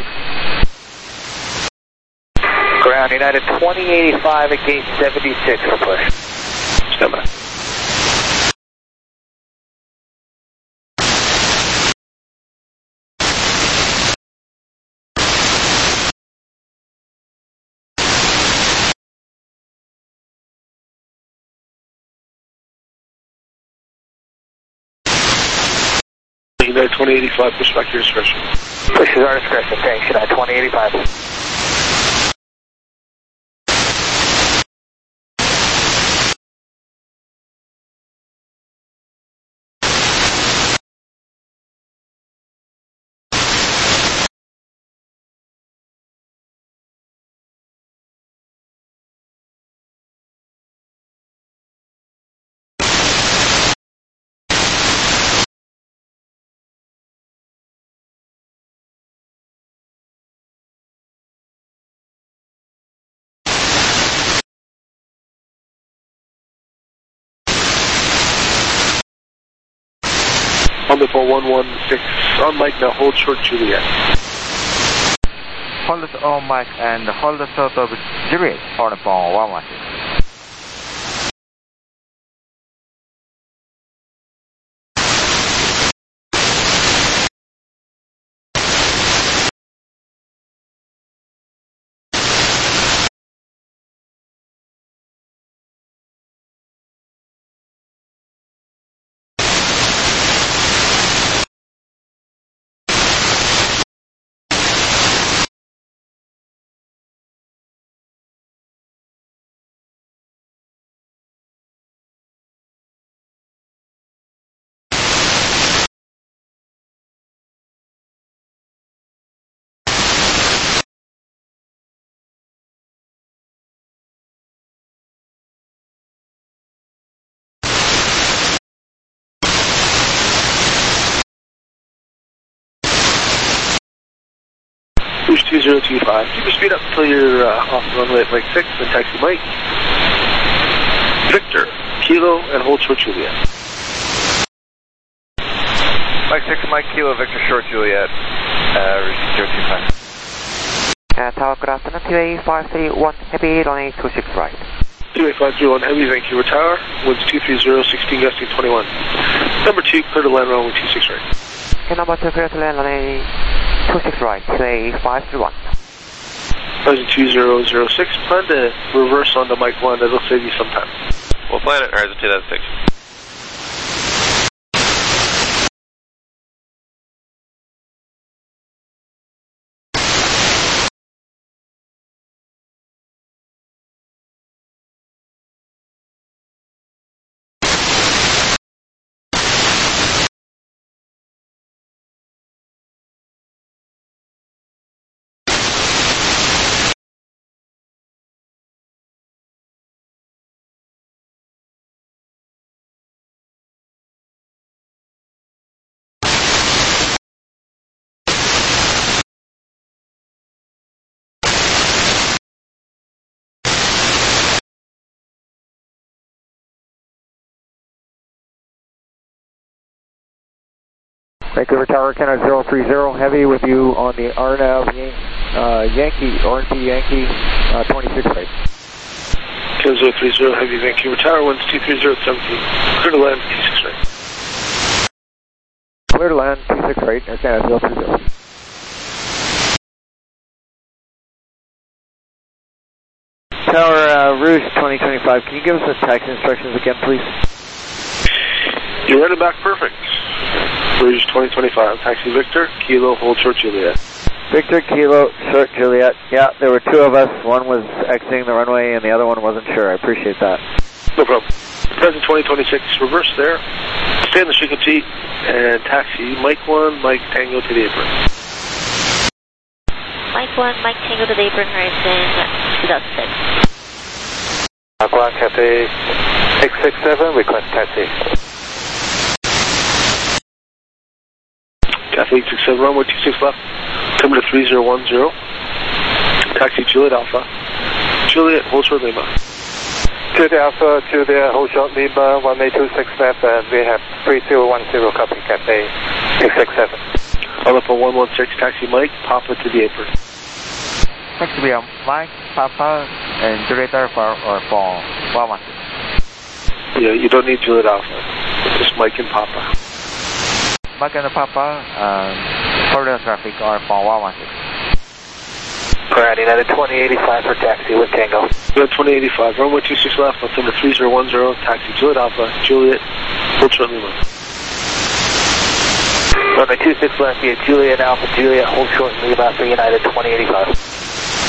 Speaker 3: Ground United 2085 at gate 76 for push.
Speaker 2: Stand by. United 2085, push back your discretion.
Speaker 3: Pushes our discretion, thanks, United 2085.
Speaker 2: On the 116, on Mike now, hold short Juliet.
Speaker 1: Hold it on Mike and hold the short of Juliet on the 116.
Speaker 2: Boost 2025. Keep your speed up until you're off the runway at Mike 6, then taxi Mike. Victor, Kilo, and hold short Juliet.
Speaker 3: Mike 6, Mike Kilo, Victor Short Juliet, route 025.
Speaker 6: Tower, good afternoon, 2A531 Heavy, runway 26 right.
Speaker 2: 28501 Heavy, Vancouver Tower, winds 230, 16 gusting 21. Number 2, clear to land runway 26 right.
Speaker 6: Okay, number 2, clear to land runway 26 right, 2A531.
Speaker 2: Horizon 2006, plan to reverse onto Mike 1, that'll save you some time.
Speaker 8: We'll plan it, Horizon 2006.
Speaker 3: Vancouver Tower, Canada 030, Heavy with you on the RNAV Yankee, RNP Yankee 26 right.
Speaker 2: Canada 030, Heavy, Vancouver Tower, winds 230 at 17. Clear to land 26 right.
Speaker 3: Clear to land 26 right, Air Canada 030. Tower, Rouge 2025, can you give us the taxi instructions again, please?
Speaker 2: You're running back perfect. Rouge 2025, taxi Victor, Kilo, hold short Juliet.
Speaker 3: Victor, Kilo, short Juliet. Yeah, there were two of us. One was exiting the runway and the other one wasn't sure. I appreciate that.
Speaker 2: No problem. Present 2026, reverse there. Stay in the frequency and taxi Mike 1, Mike Tango to the apron.
Speaker 5: Mike 1, Mike Tango to the apron, Horizon 2006.
Speaker 4: Mike 1, Cathay 667, request taxi.
Speaker 2: Cathay 867, runway 26 left, altimeter 3010. Taxi Juliet Alpha. Juliet, hold short Lima.
Speaker 4: Juliet Alpha, Juliet, hold short Lima, runway 26 left, and we have 3010, copy Cathay 667.
Speaker 2: Alpha 116, taxi Mike, Papa to the apron.
Speaker 1: Taxi be Mike, Papa, and Juliet Alpha or for 116.
Speaker 2: Yeah, you don't need Juliet Alpha. It's just Mike and Papa.
Speaker 1: Mike and Papa, further traffic are for 116.
Speaker 3: Correct, United 2085 for taxi with Tango.
Speaker 2: United 2085, runway 26 left, altimeter 3010, taxi Juliet Alpha, Juliet, hold short Lima.
Speaker 3: Runway 26 left via Juliet Alpha Juliet, hold short and leave after United 2085.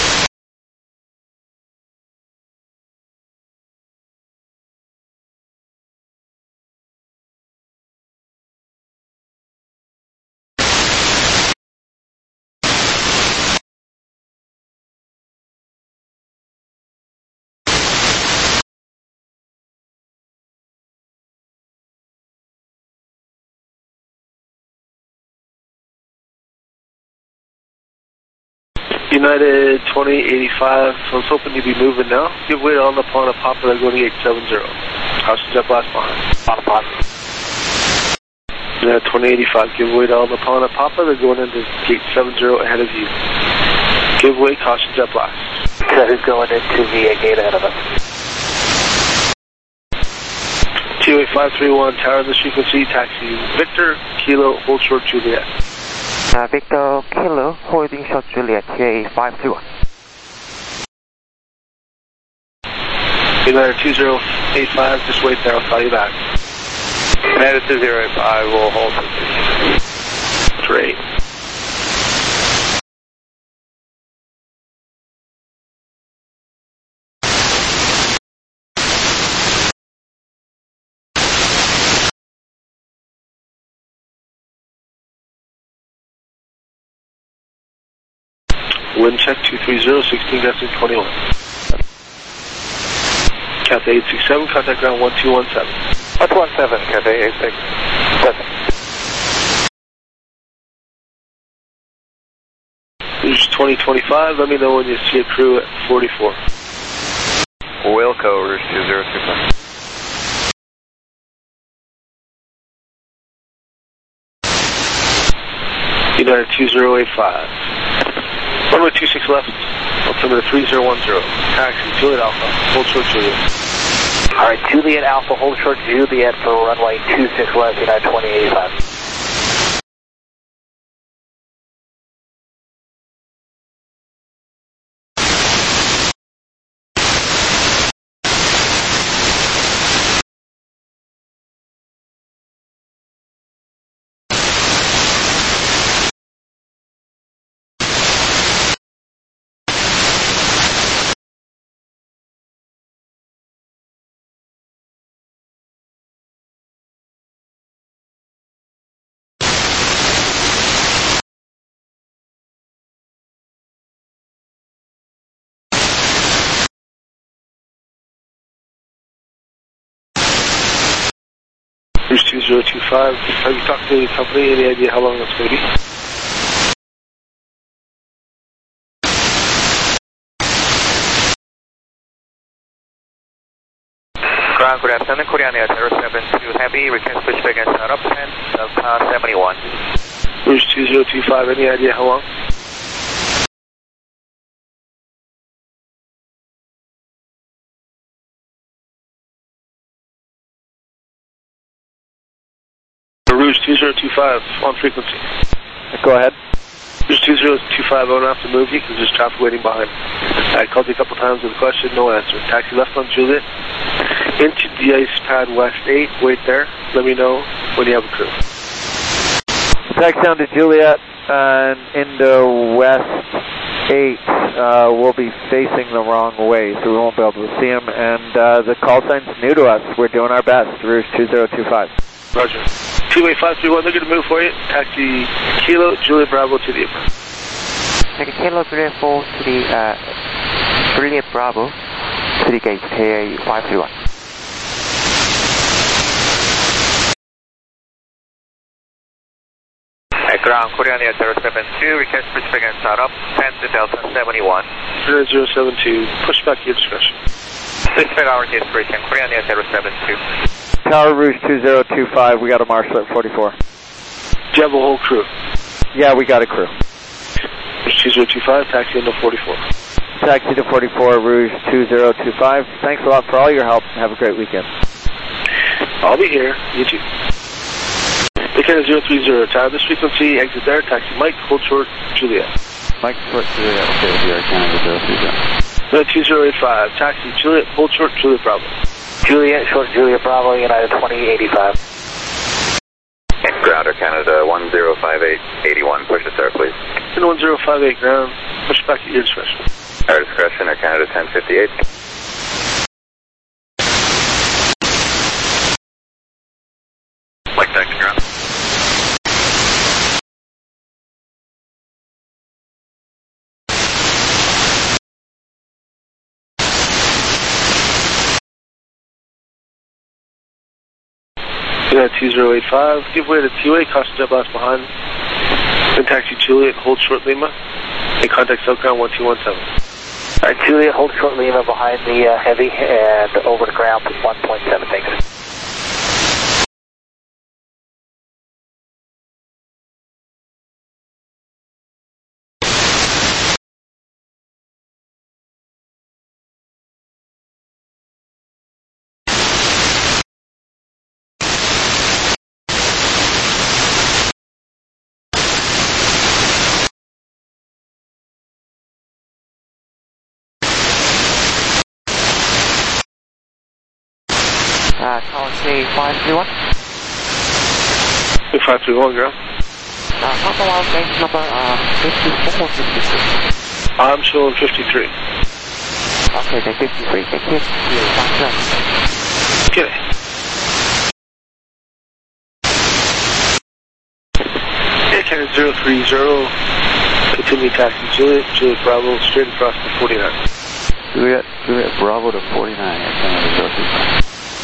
Speaker 2: United 2085, so I was hoping you'd be moving now. Give way on the Ponta Papa, they're going to 870. Caution jet blast behind.
Speaker 3: Ponta Papa.
Speaker 2: United 2085, give way on the Ponta Papa, they're going into gate 70 ahead of you. Give way, caution jet blast.
Speaker 3: So who's going into the gate ahead of us?
Speaker 2: 28531, tower this frequency, taxi Victor, Kilo, hold short Juliet.
Speaker 6: Victor Kilo, holding short Juliet, TA531.
Speaker 2: United 2085, just wait there, I'll call you back.
Speaker 8: United 2085, will hold.
Speaker 2: Great. Wind check 230, 16 destination 21. Cathay 867, contact ground 1217.
Speaker 3: 117, Cathay 867.
Speaker 2: Rouge 2025, let me know when you see a crew at 44.
Speaker 8: Wilco, Rouge 2025.
Speaker 2: United 2085. Runway 26 left, altimeter 3010. Taxi, Juliet Alpha, hold short Juliet.
Speaker 3: Alright, Juliet Alpha, hold short Juliet for runway 26 left, United 2085.
Speaker 2: Rouge 2025, have you talked to the company? Any idea how long that's going to be?
Speaker 8: Ground, good afternoon, Korean Air 072 Heavy, request push back and start up, 10 Delta 71.
Speaker 2: Rouge 2025, any idea how long? Rouge 2025, on frequency.
Speaker 3: Go ahead.
Speaker 2: Rouge 2025, I don't have to move you because there's traffic waiting behind. I called you a couple times with a question, no answer. Taxi left on Juliet, into the ice pad west 8, wait there. Let me know when you have a crew.
Speaker 3: Taxi down to Juliet and into west 8. We'll be facing the wrong way, so we won't be able to see him. And the call sign's new to us. We're doing our best. Rouge 2025.
Speaker 2: Roger. 28531, they're going to move for you. Taxi Kilo, Juliet Bravo to the apron.
Speaker 6: Taxi Kilo, Juliet 4 to the Juliet Bravo to the gate, TA531.
Speaker 8: At ground, Korean Air 072, request push back and start up, 10 to Delta 71.
Speaker 2: 072, push back your discretion.
Speaker 8: 6 hour discretion, Korean Air 072.
Speaker 3: Tower Rouge 2025, we got a marshal at 44.
Speaker 2: Do you have a whole crew?
Speaker 3: Yeah, we got a crew.
Speaker 2: Rouge 2025, taxi into 44.
Speaker 3: Taxi to 44, Rouge 2025. Thanks a lot for all your help. Have a great weekend.
Speaker 2: I'll be here. You too. Decana 030, tower this frequency, exit there, taxi Mike, hold short, Juliet.
Speaker 9: Mike, short Juliet, okay, here, Canada 030.
Speaker 2: 2085, taxi Juliet, hold short, Juliet Bravo.
Speaker 3: Juliet, short Juliet Bravo, United 2085.
Speaker 8: Grounder Canada 105
Speaker 7: 105881, push to start, please.
Speaker 2: In 1058 ground, push back at your discretion.
Speaker 7: Our discretion, Air Canada 1058. Like taxi ground.
Speaker 2: Yeah, 2085, give way to T-Way, caution jet blast behind. Then taxi Juliet, hold short Lima, and contact Southground 1217.
Speaker 3: Alright, Juliet, hold short Lima behind the heavy and over to ground 1.7, thanks.
Speaker 6: Tower C531.
Speaker 2: 531 ground.
Speaker 6: Papa Wild base number 54 or 56?
Speaker 2: I'm showing 53.
Speaker 6: Okay, then 53. Thank you.
Speaker 2: Okay. Air Canada 030, continue taxi Juliet, Juliet Bravo, straight across to 49.
Speaker 9: Juliet Bravo to 49, Air Canada 035.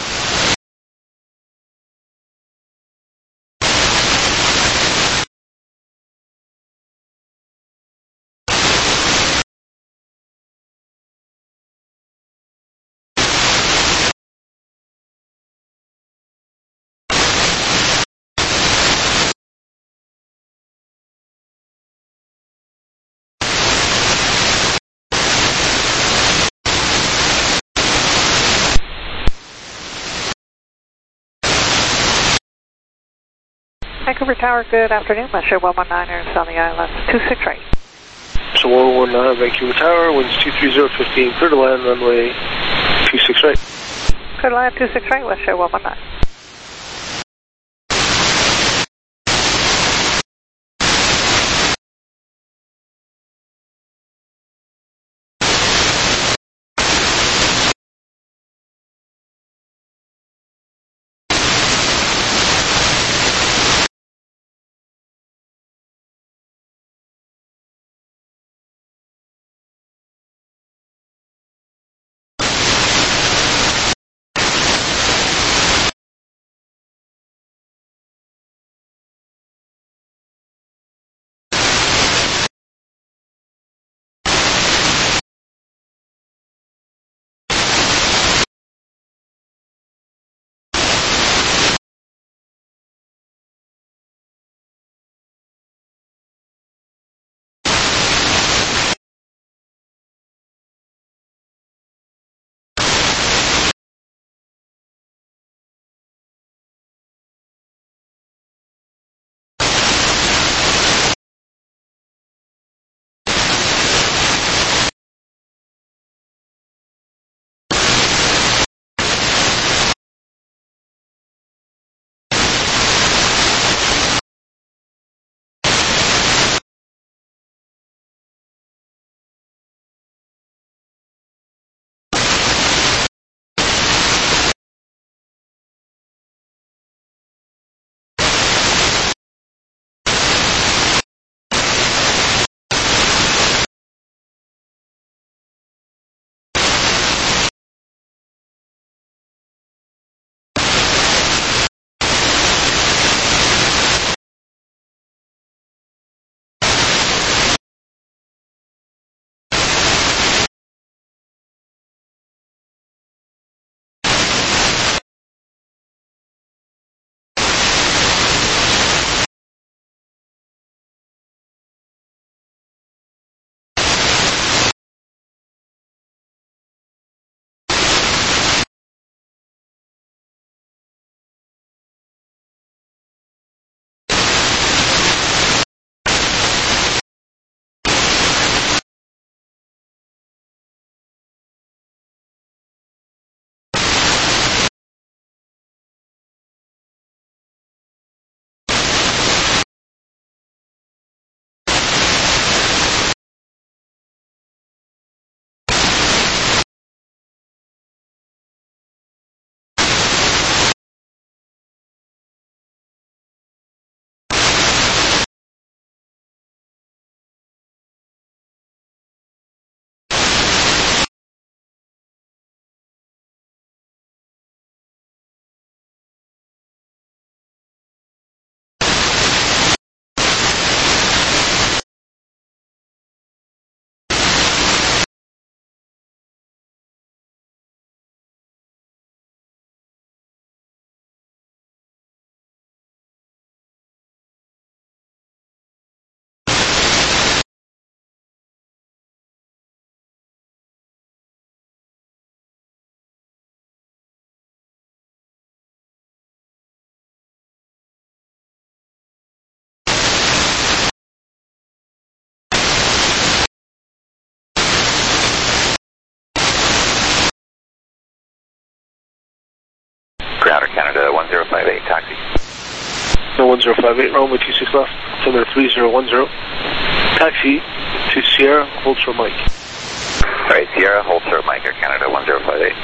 Speaker 10: Vancouver Tower, good afternoon. Show 119ers on the island. 26 right.
Speaker 2: So 119 Vancouver Tower, winds 23015, clear to land, runway 26 right.
Speaker 10: Clear to land 26 right, West show 119.
Speaker 7: Router Canada 1058, taxi.
Speaker 2: No 1058, runway 26 left, altimeter 3010. Taxi to Sierra, hold short Mike.
Speaker 7: Alright, Sierra, hold short Mike, Air Canada 1058.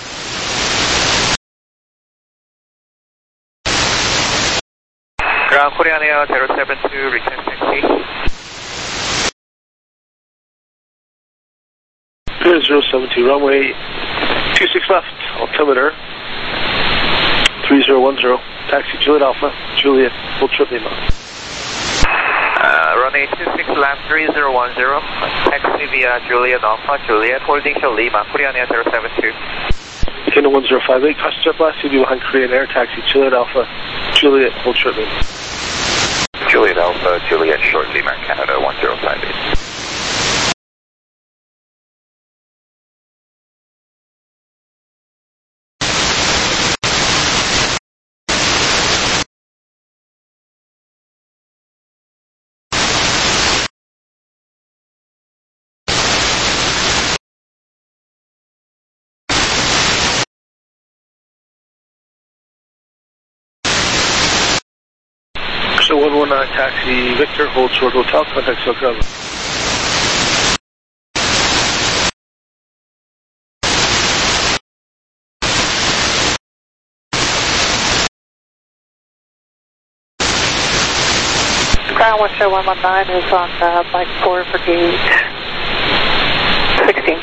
Speaker 7: Ground Korean Air 072, request taxi.
Speaker 2: 072, runway 26 left, altimeter 3010. Taxi Juliet Alpha, Juliet, hold short Lima.
Speaker 7: Runway 26 left, 3010. Taxi via Juliet Alpha, Juliet, holding short Lima, Korean Air 072.
Speaker 2: Kino 1058, caution jet blast, CB behind Korean Air, taxi Juliet Alpha, Juliet, hold short Lima.
Speaker 7: Juliet Alpha, Juliet, short Lima, Canada 1058.
Speaker 2: So 119, taxi Victor, hold short hotel, contact SoCal.
Speaker 10: Ground West Show 119 is on Mike 4 for gauge 16.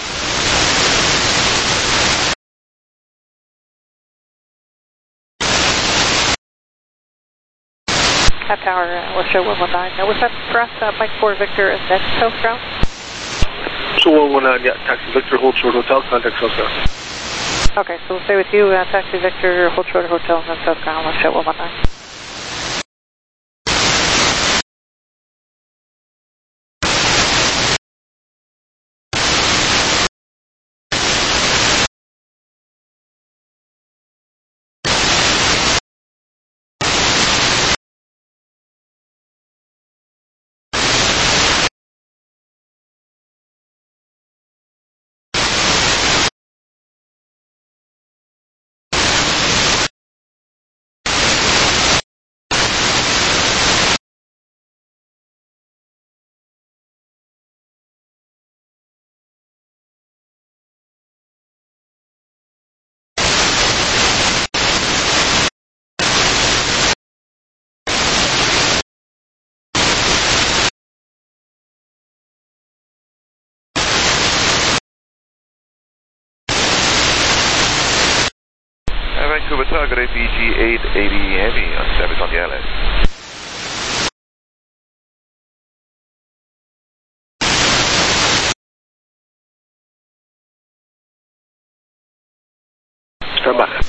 Speaker 10: At Tower West Show 119. Now was that for us, Mike 4 Victor and then South Ground?
Speaker 2: So 119, yeah, taxi Victor, hold short hotel, contact SoCal.
Speaker 10: Okay, so we'll stay with you, taxi Victor, hold short hotel, and then South Ground West Show 119.
Speaker 11: Vancouver target APG 880 Heavy on service on the ILS.
Speaker 2: Stand by.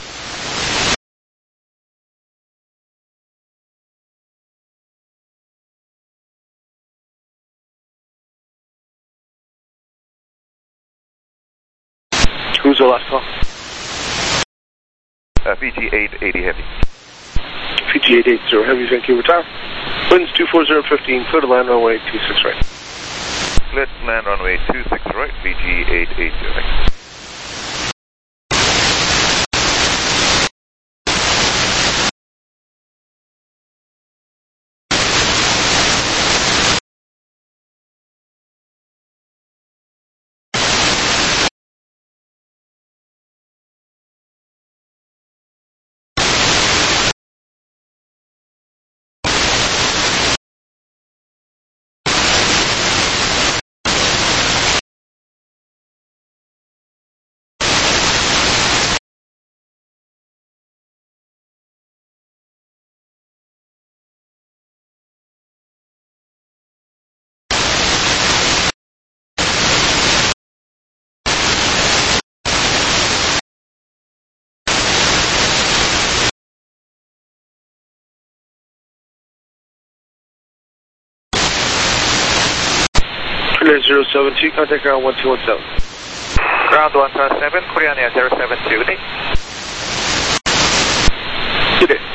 Speaker 2: Who's the last call?
Speaker 11: PG 880 Heavy.
Speaker 2: PG 880 Heavy, Vancouver Tower. Winds 24015, clear to land runway 26 right.
Speaker 11: Clear to land runway 26 right, PG 880 Heavy.
Speaker 2: Clear 072, contact ground 1217.
Speaker 7: Ground 117, Korean Air 072, good day.
Speaker 2: Good day.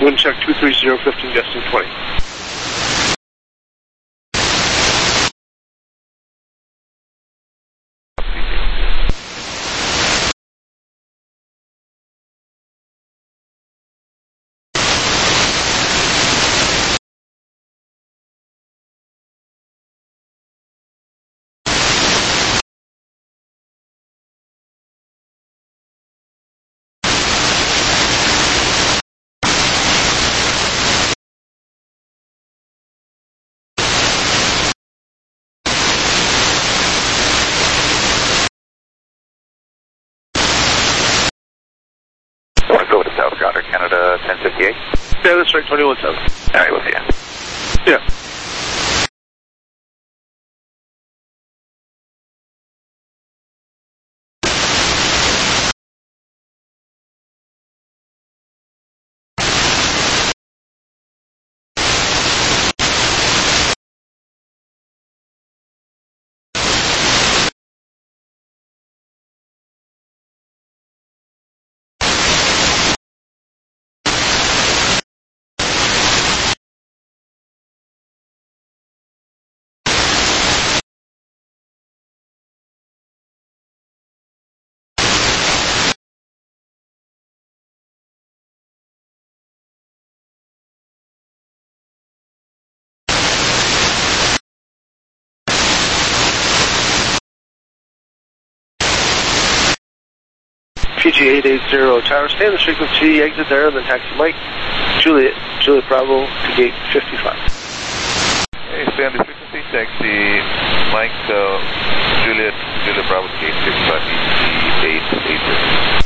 Speaker 2: Wind check 230, 15 gusting 20.
Speaker 7: I want to go with the South Goddard, Canada 1058.
Speaker 2: Yeah, that's right, 21-7.
Speaker 7: Alright, we'll see you.
Speaker 2: Yeah. PG880 tower, stay on the frequency, exit there, and then taxi Mike, Juliet Bravo to gate 55.
Speaker 11: Hey, stay on the frequency, taxi Mike, Juliet Bravo to gate 55, PG880.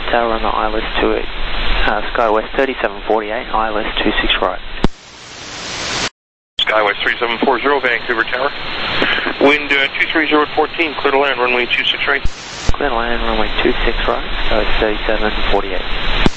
Speaker 6: Tower on the ILS 28, Skywest 3748, ILS 26 right.
Speaker 7: Skywest 3740, Vancouver Tower. Wind 230 at 14, clear to land, runway 26 right.
Speaker 6: Clear to land, runway 26 right, Skywest 3748.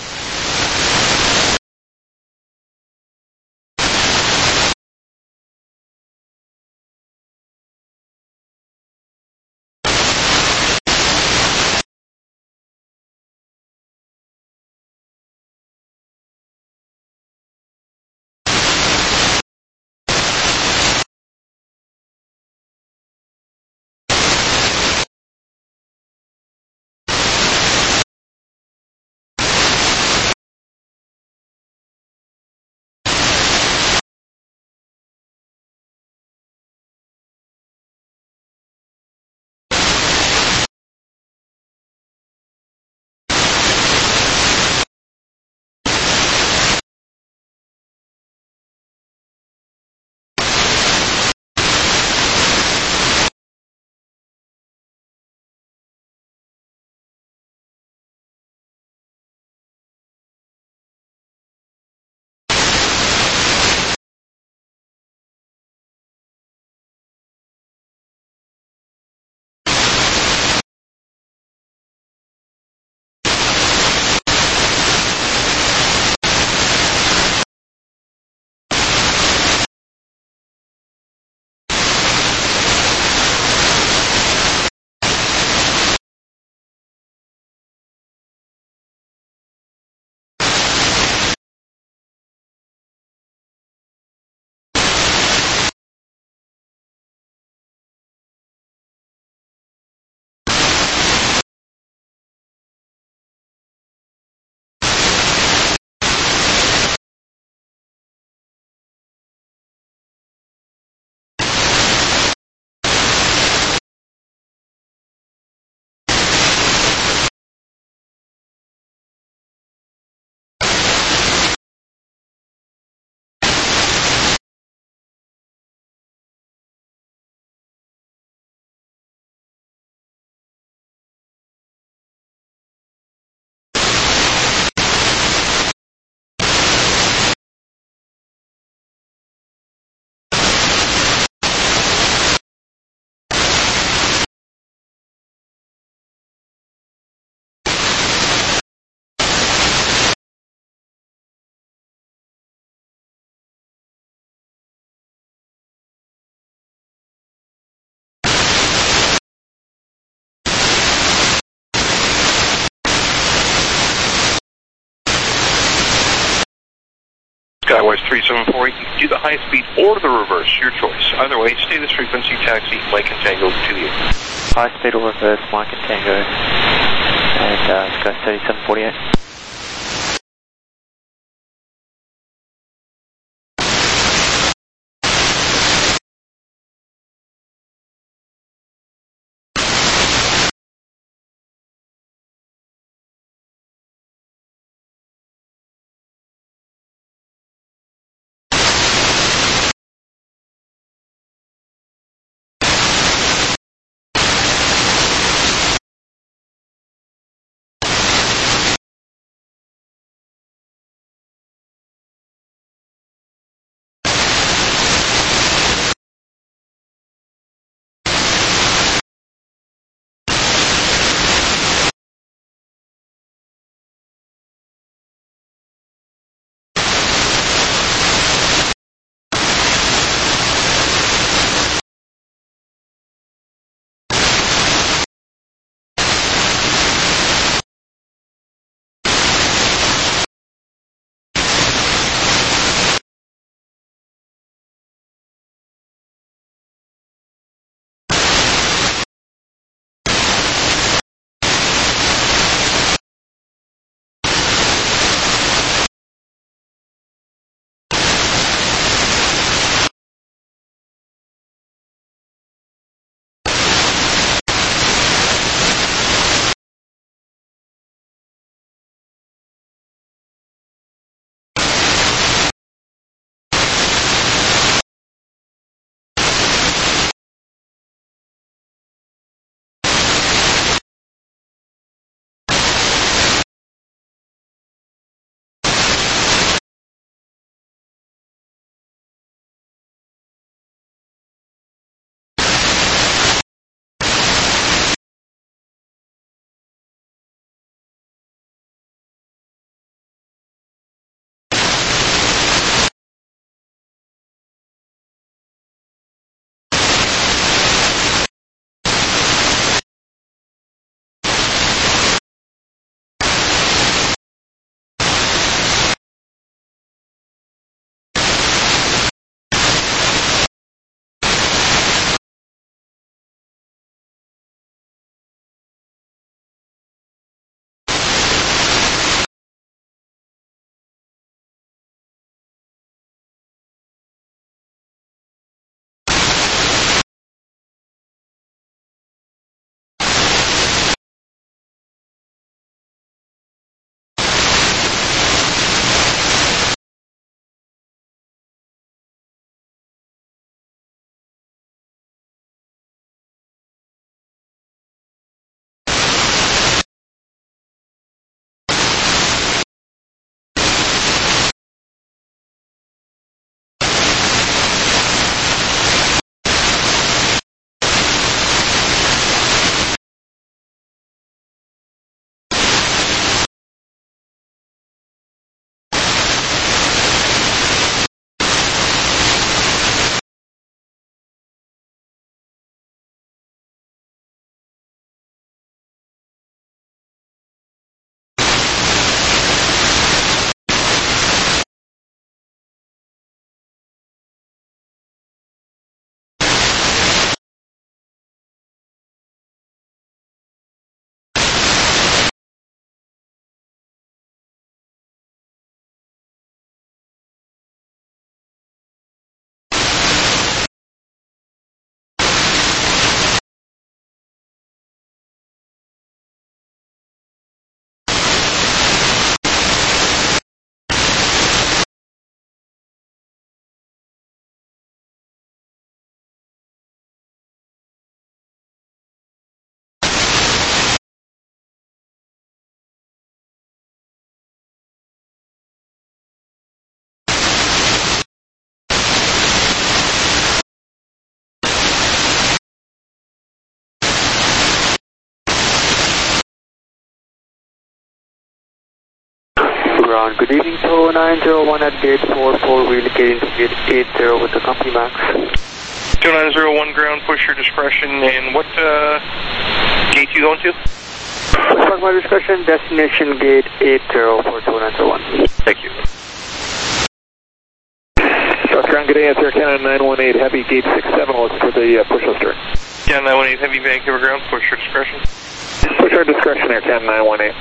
Speaker 7: Skywest 3748, you can do the high speed or the reverse, your choice. Either way, stay this frequency, taxi, Mike and Tango to the 8.
Speaker 6: High speed or reverse, Mike and Tango, and Skywest 3748.
Speaker 12: Ground, good evening, 2901 at gate 44, relocating to gate 80 with the company max.
Speaker 13: 2901 ground, push your discretion, and what gate you going to?
Speaker 12: Push back my discretion, destination gate 80 for 2901.
Speaker 13: Thank you.
Speaker 3: South Ground, good day, it's Air Canada 918, Heavy, gate 67, looking for the push lister.
Speaker 13: Yeah, 918 Heavy, Vancouver ground, push your discretion.
Speaker 3: Push our discretion, Air Canada 918.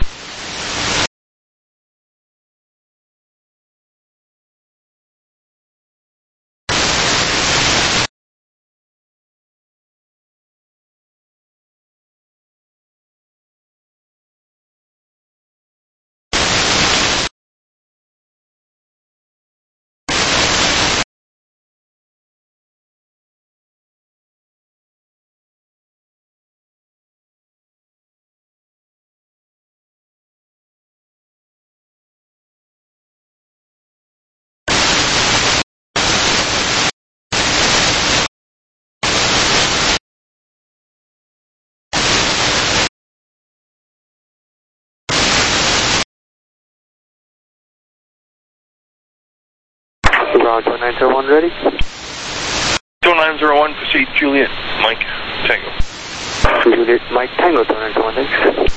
Speaker 12: Ground 2901 ready?
Speaker 13: 2901, proceed Juliet, Mike, Tango.
Speaker 12: Juliet, Mike, Tango, 2901, thanks.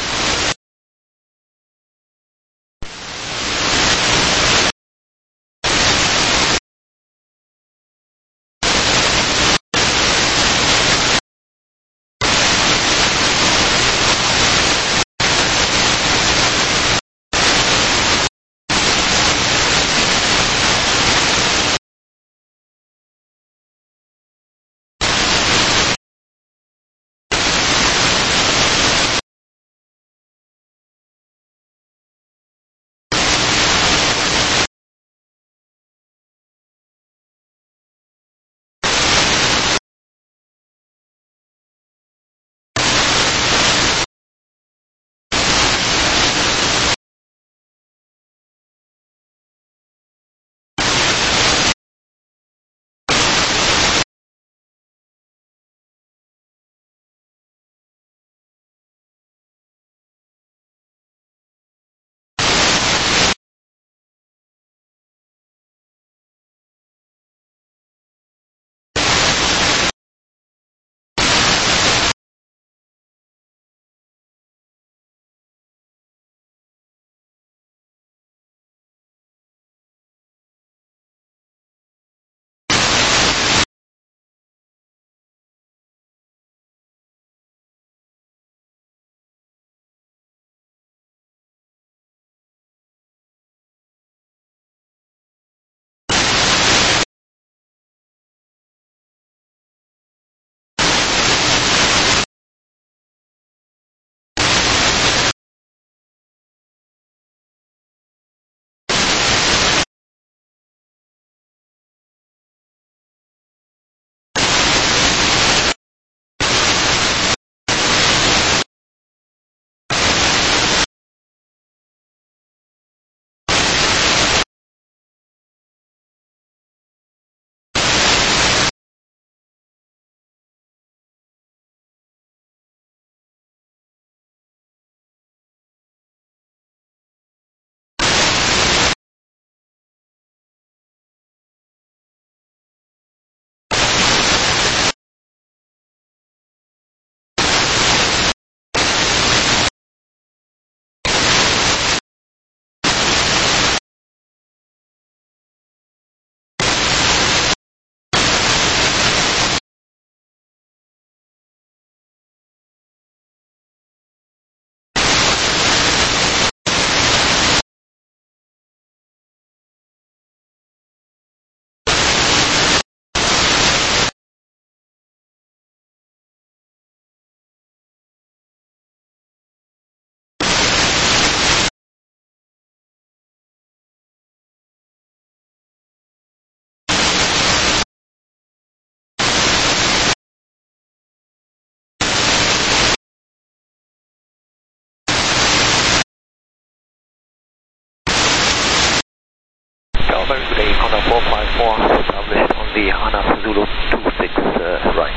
Speaker 14: Today, Honda 454, established on the Honda Zulu 26 right.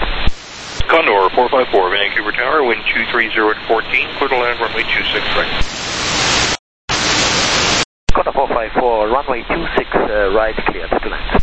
Speaker 13: Condor 454, Vancouver Tower, wind 230 at 14, clear to land runway 26 right.
Speaker 14: Contact 454, runway 26 right, cleared to land.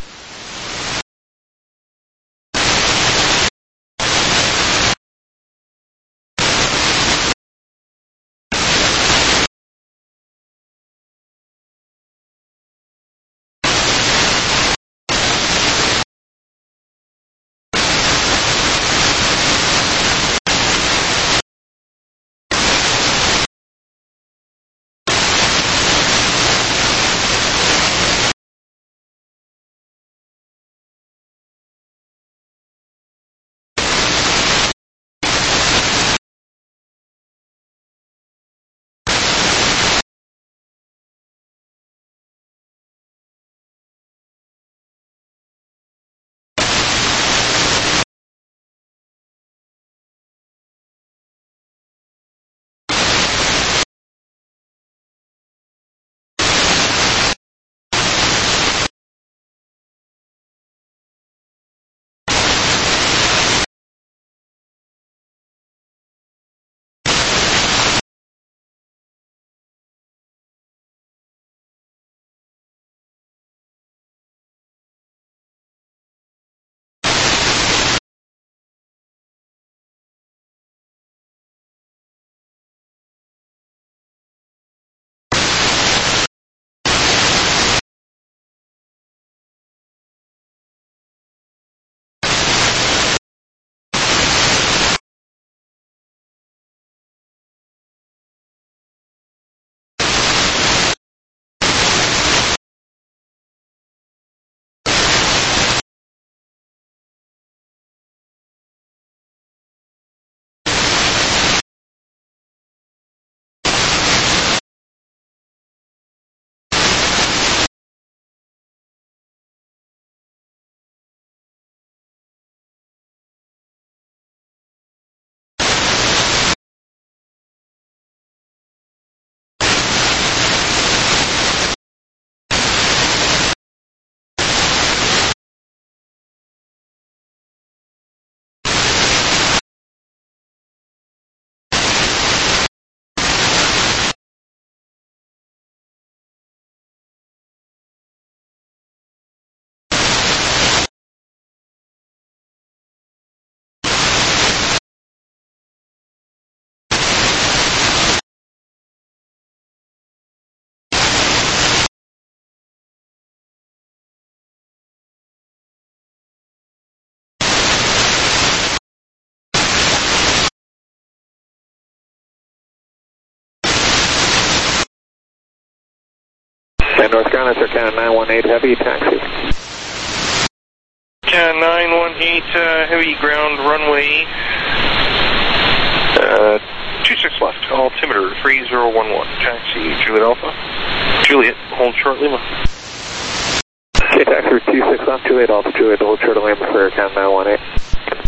Speaker 3: North Carolina, Sir Cannon 918 Heavy, taxi.
Speaker 13: Cannon 918 Heavy, ground runway 26 left, altimeter 3011, taxi Juliet Alpha. Juliet, hold short Lima.
Speaker 3: Okay, taxi 26 left, Juliet Alpha, Juliet, hold short Lima for Cannon 918.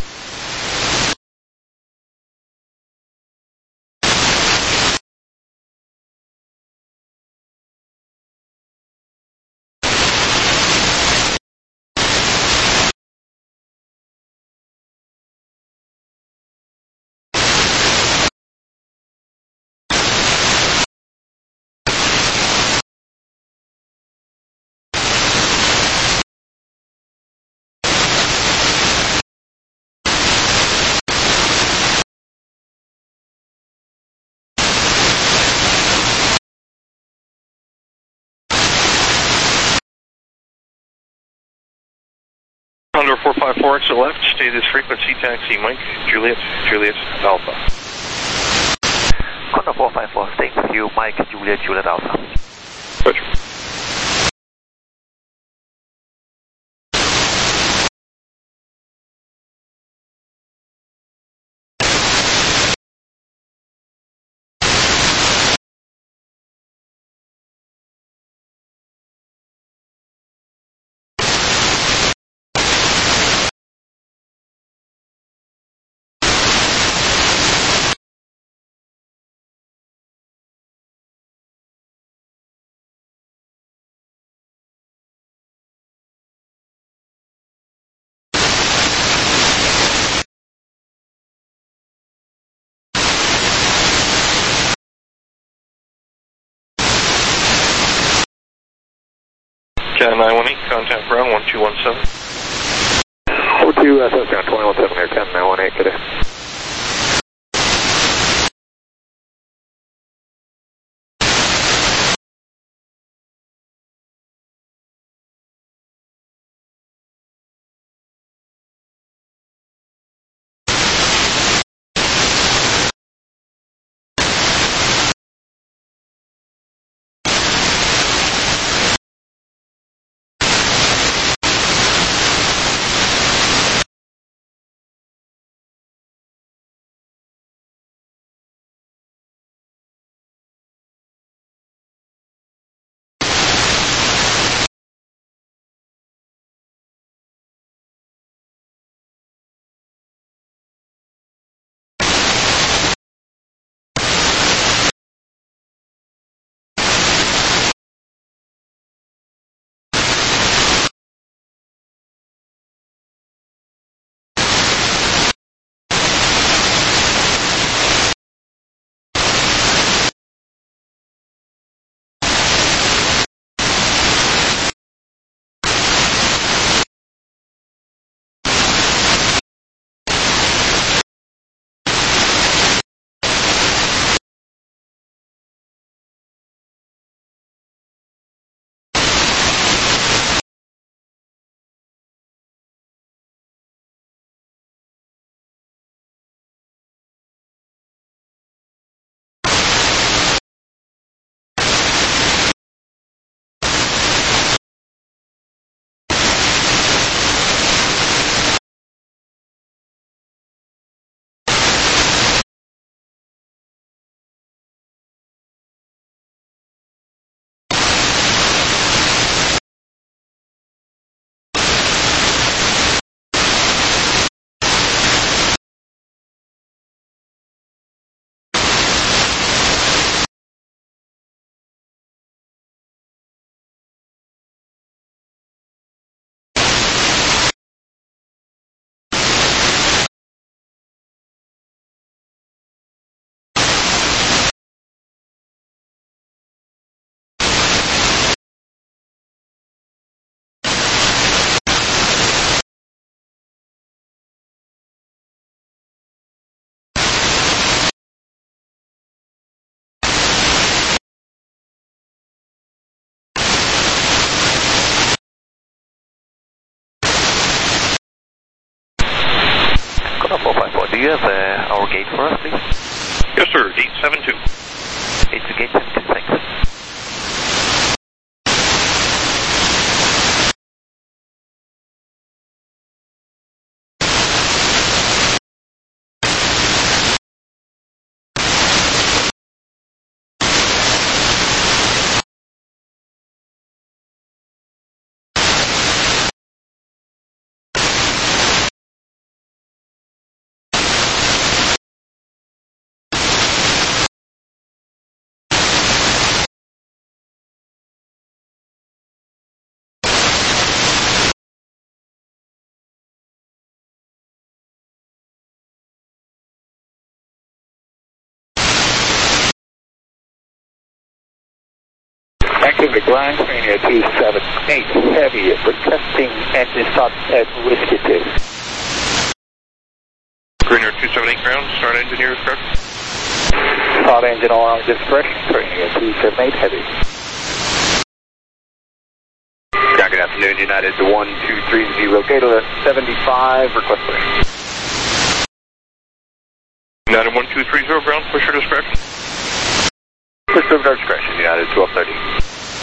Speaker 13: Condor 454, exit left, stay this frequency, taxi Mike, Juliet, Juliet Alpha.
Speaker 14: Condor 454, staying with you, Mike, Juliet, Juliet Alpha.
Speaker 13: Roger. Canada 918, contact ground 1217.
Speaker 12: 42, Southbound 217 here, Canada 918, good day.
Speaker 14: Connor 454, do you have our gate for us, please?
Speaker 13: Yes, sir, gate 72.
Speaker 14: It's gate 72, thanks.
Speaker 12: Vancouver Grind, Premier 278 Heavy, requesting engine start at Whiskey 2.
Speaker 13: Premier 278 ground, start engine here is correct.
Speaker 12: Start engine all on discretion, Premier 278 Heavy.
Speaker 15: Yeah, good afternoon, United 1230, gate 75, request push.
Speaker 13: United 1230, ground, push your discretion.
Speaker 15: Push over our discretion, United 1230.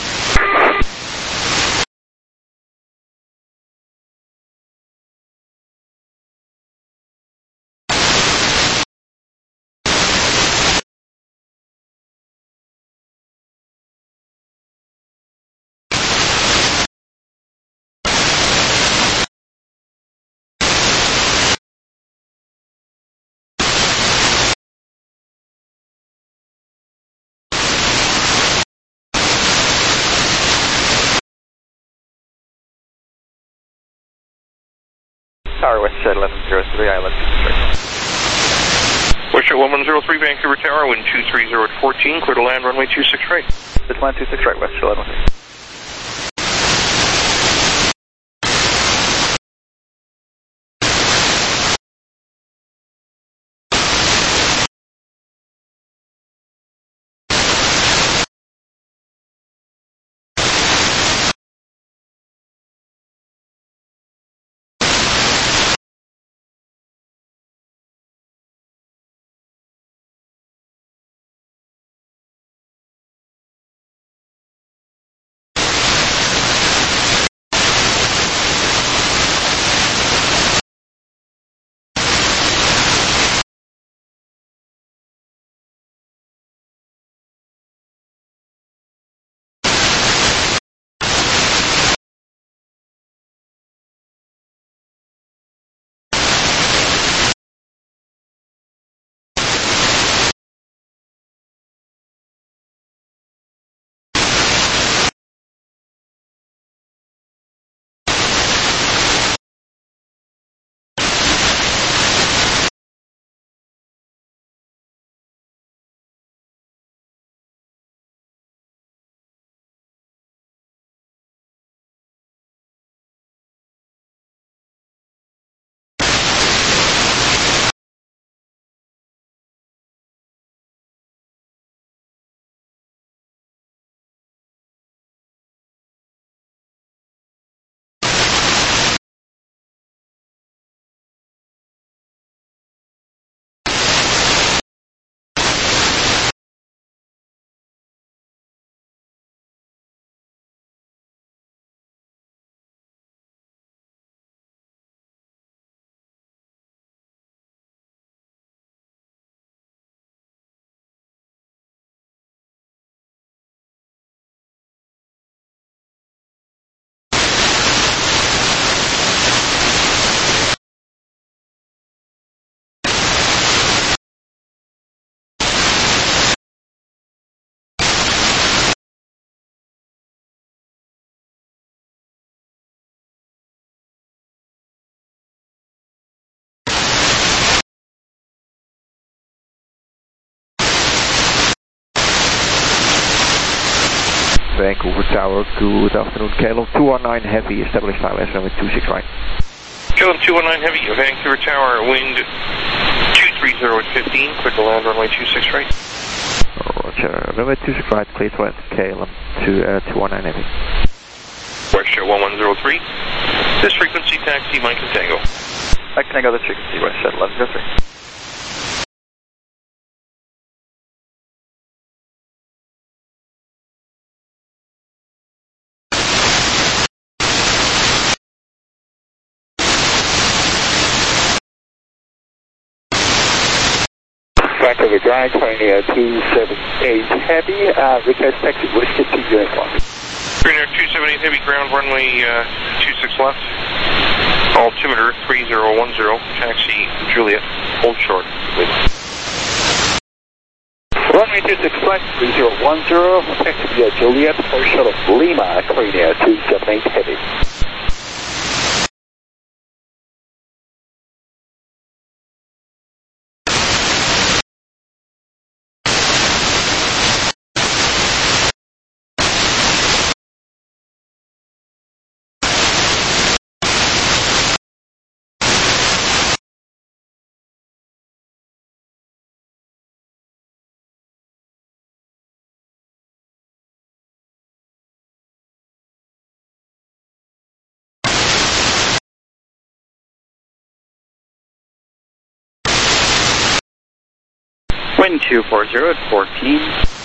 Speaker 14: Tower West 1103, Island.
Speaker 13: Westjet 1103, Vancouver Tower, wind 230 at 14, clear to land, runway 26 right.
Speaker 14: This line 26 right, West 1103.
Speaker 3: Vancouver Tower, good afternoon. KLM 219 Heavy, established ILS runway 26 right.
Speaker 13: KLM 219 Heavy, Vancouver Tower, wind 230 at 15, clear to land runway 26 right.
Speaker 3: Roger, runway 26 right, clear to land, KLM 219 Heavy.
Speaker 13: Westjet 1103, this frequency taxi Mike and Tango.
Speaker 16: Mike Tango, this frequency, Westjet 1103.
Speaker 15: Vancouver Drive, Pioneer 278 Heavy, request taxi Westjet to uniform.
Speaker 13: Pioneer 278 Heavy, ground runway 26 left. Altimeter 3010, taxi Juliet, hold short.
Speaker 15: Runway 26 left, 3010, taxi Juliet, hold short of Lima, Pioneer 278 Heavy.
Speaker 16: Wind 240 at 14.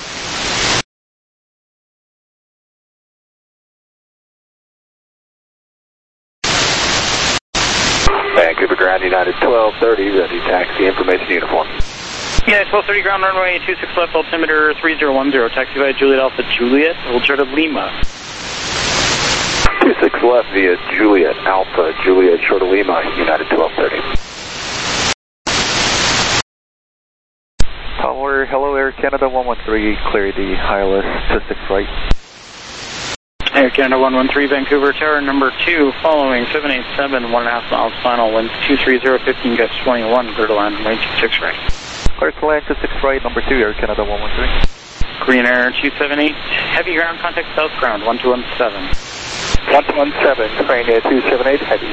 Speaker 15: Vancouver Ground, United 1230, ready taxi information uniform.
Speaker 16: United 1230, ground runway 26 left, altimeter 3010, taxi via Juliet Alpha Juliet, hold short of Lima.
Speaker 15: 26 left via Juliet Alpha Juliet, short of Lima, United 1230.
Speaker 3: Tower, hello Air Canada 113, clear the ILS 26 right.
Speaker 16: Air Canada 113, Vancouver Tower number 2, following 787, 1.5 miles final, winds 230, 15 gust 21, clear to land, runway 26 right.
Speaker 3: Clear to land 26 right, number 2, Air Canada 113.
Speaker 16: Green Air 278, heavy ground contact south ground, 1217.
Speaker 15: 1217, train Air 278, heavy.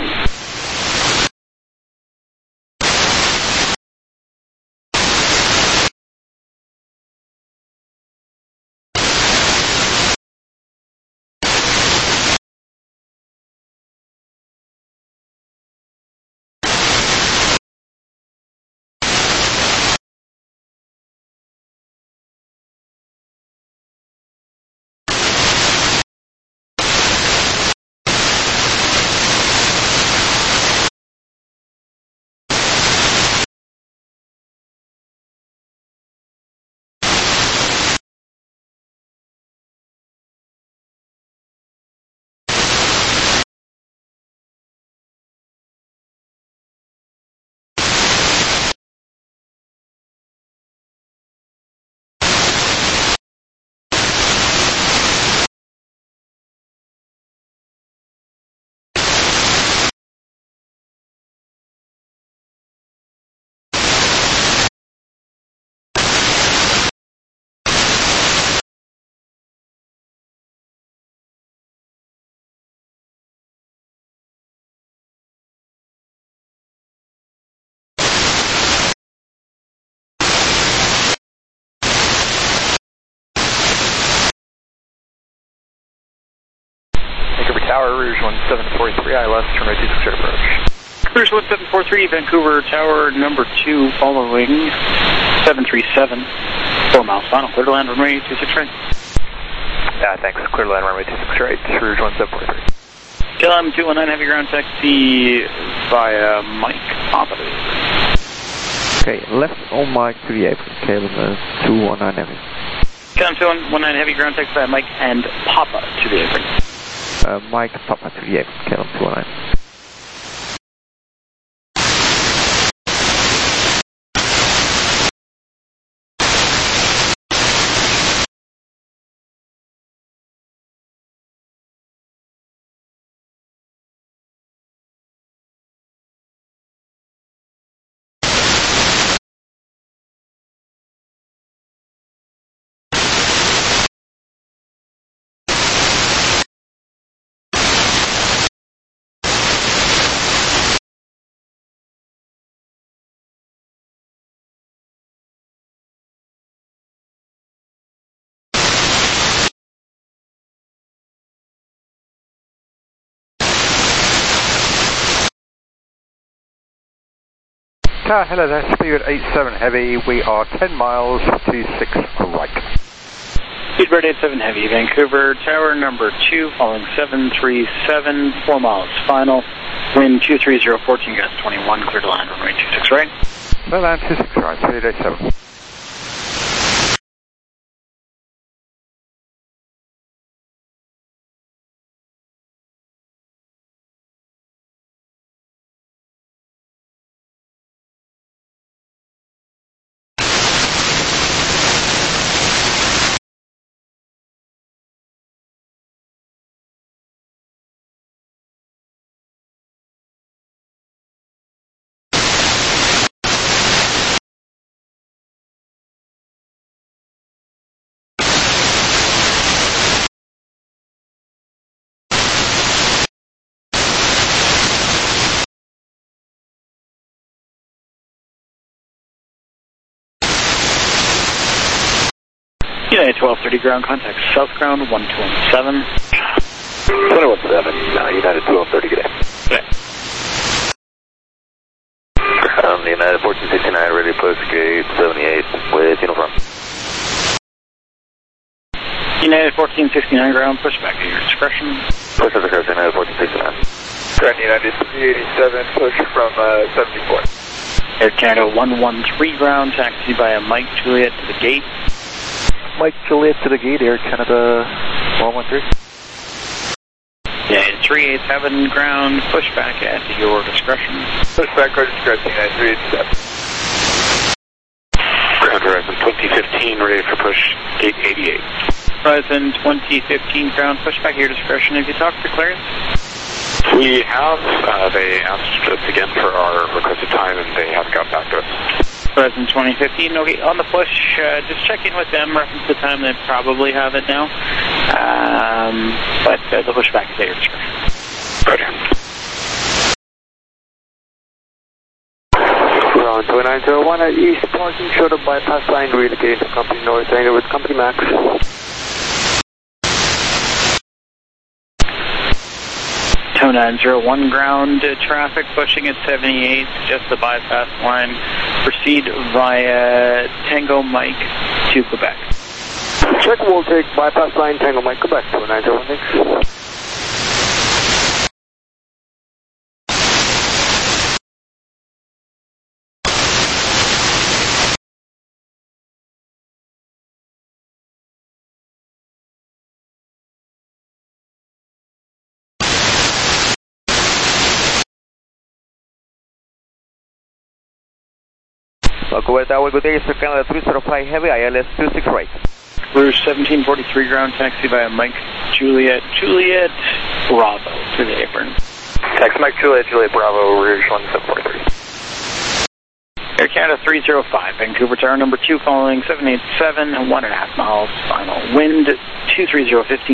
Speaker 16: Tower, Rouge 1743, ILS, runway 26 approach. Rouge 1743, Vancouver Tower number 2, following 737, 4 miles final, clear to land, runway 26 right.
Speaker 3: Thanks, clear to land, runway 26 right, Rouge 1743.
Speaker 16: KLM 219 heavy ground taxi via Mike Papa.
Speaker 3: Okay, left on Mike to the apron, KLM 219 heavy.
Speaker 16: KLM 219 heavy ground taxi via Mike and Papa to the apron.
Speaker 3: Mike Papa to the apron, KLM 219.
Speaker 17: Hello there, Speedbird 87 Heavy. We are 10 miles, 26 right.
Speaker 16: Speedbird 87 Heavy, Vancouver, tower number 2, following 737, 4 miles final. Wind 230, 14 gusts 21, clear to land, runway 26 right.
Speaker 17: Clear land 26 right, Speedbird 87.
Speaker 16: United 1230 ground contact, south ground 1217.
Speaker 15: 217, United 1230, good day.
Speaker 16: Okay.
Speaker 15: United 1469, ready to push gate 78 with uniform.
Speaker 16: United 1469 ground, push back at your discretion.
Speaker 15: Push at discretion, United 1469.
Speaker 18: Ground United 387, push from 74.
Speaker 16: Air Canada 113 ground, taxi by a Mike Juliet to the gate.
Speaker 3: Mike Juliet to the gate, Air Canada 113.
Speaker 16: Yeah, 387 ground, push back at your discretion.
Speaker 18: Push back at discretion, United 387.
Speaker 7: Ground Horizon 2015, ready for push, gate 88.
Speaker 16: Horizon 2015 ground, push back at your discretion. Have you talked to clearance?
Speaker 7: We have. They asked us again for our requested time, and they haven't got back to us.
Speaker 16: Horizon 2015, okay, on the push, just check in with them, reference the time, they probably have it now. But the push back is at your discretion.
Speaker 7: Roger.
Speaker 12: Ground 2901 at East Parking, short of bypass line, relocating to Company North, Anchor with Company Max.
Speaker 16: Tow 901 ground, traffic pushing at 78, just the bypass line. Proceed via Tango Mike to Quebec.
Speaker 12: Check, we'll take bypass line Tango Mike Quebec, 2901.
Speaker 1: Vancouver Tower, good day, Sir Canada 305 Heavy, ILS 26 right.
Speaker 16: Rouge 1743 ground, taxi via Mike Juliet Bravo to the apron.
Speaker 18: Taxi Mike Juliet Bravo, Rouge 1743.
Speaker 16: Air Canada 305, Vancouver tower number 2, following 787, 1.5 miles final. Wind 230, 15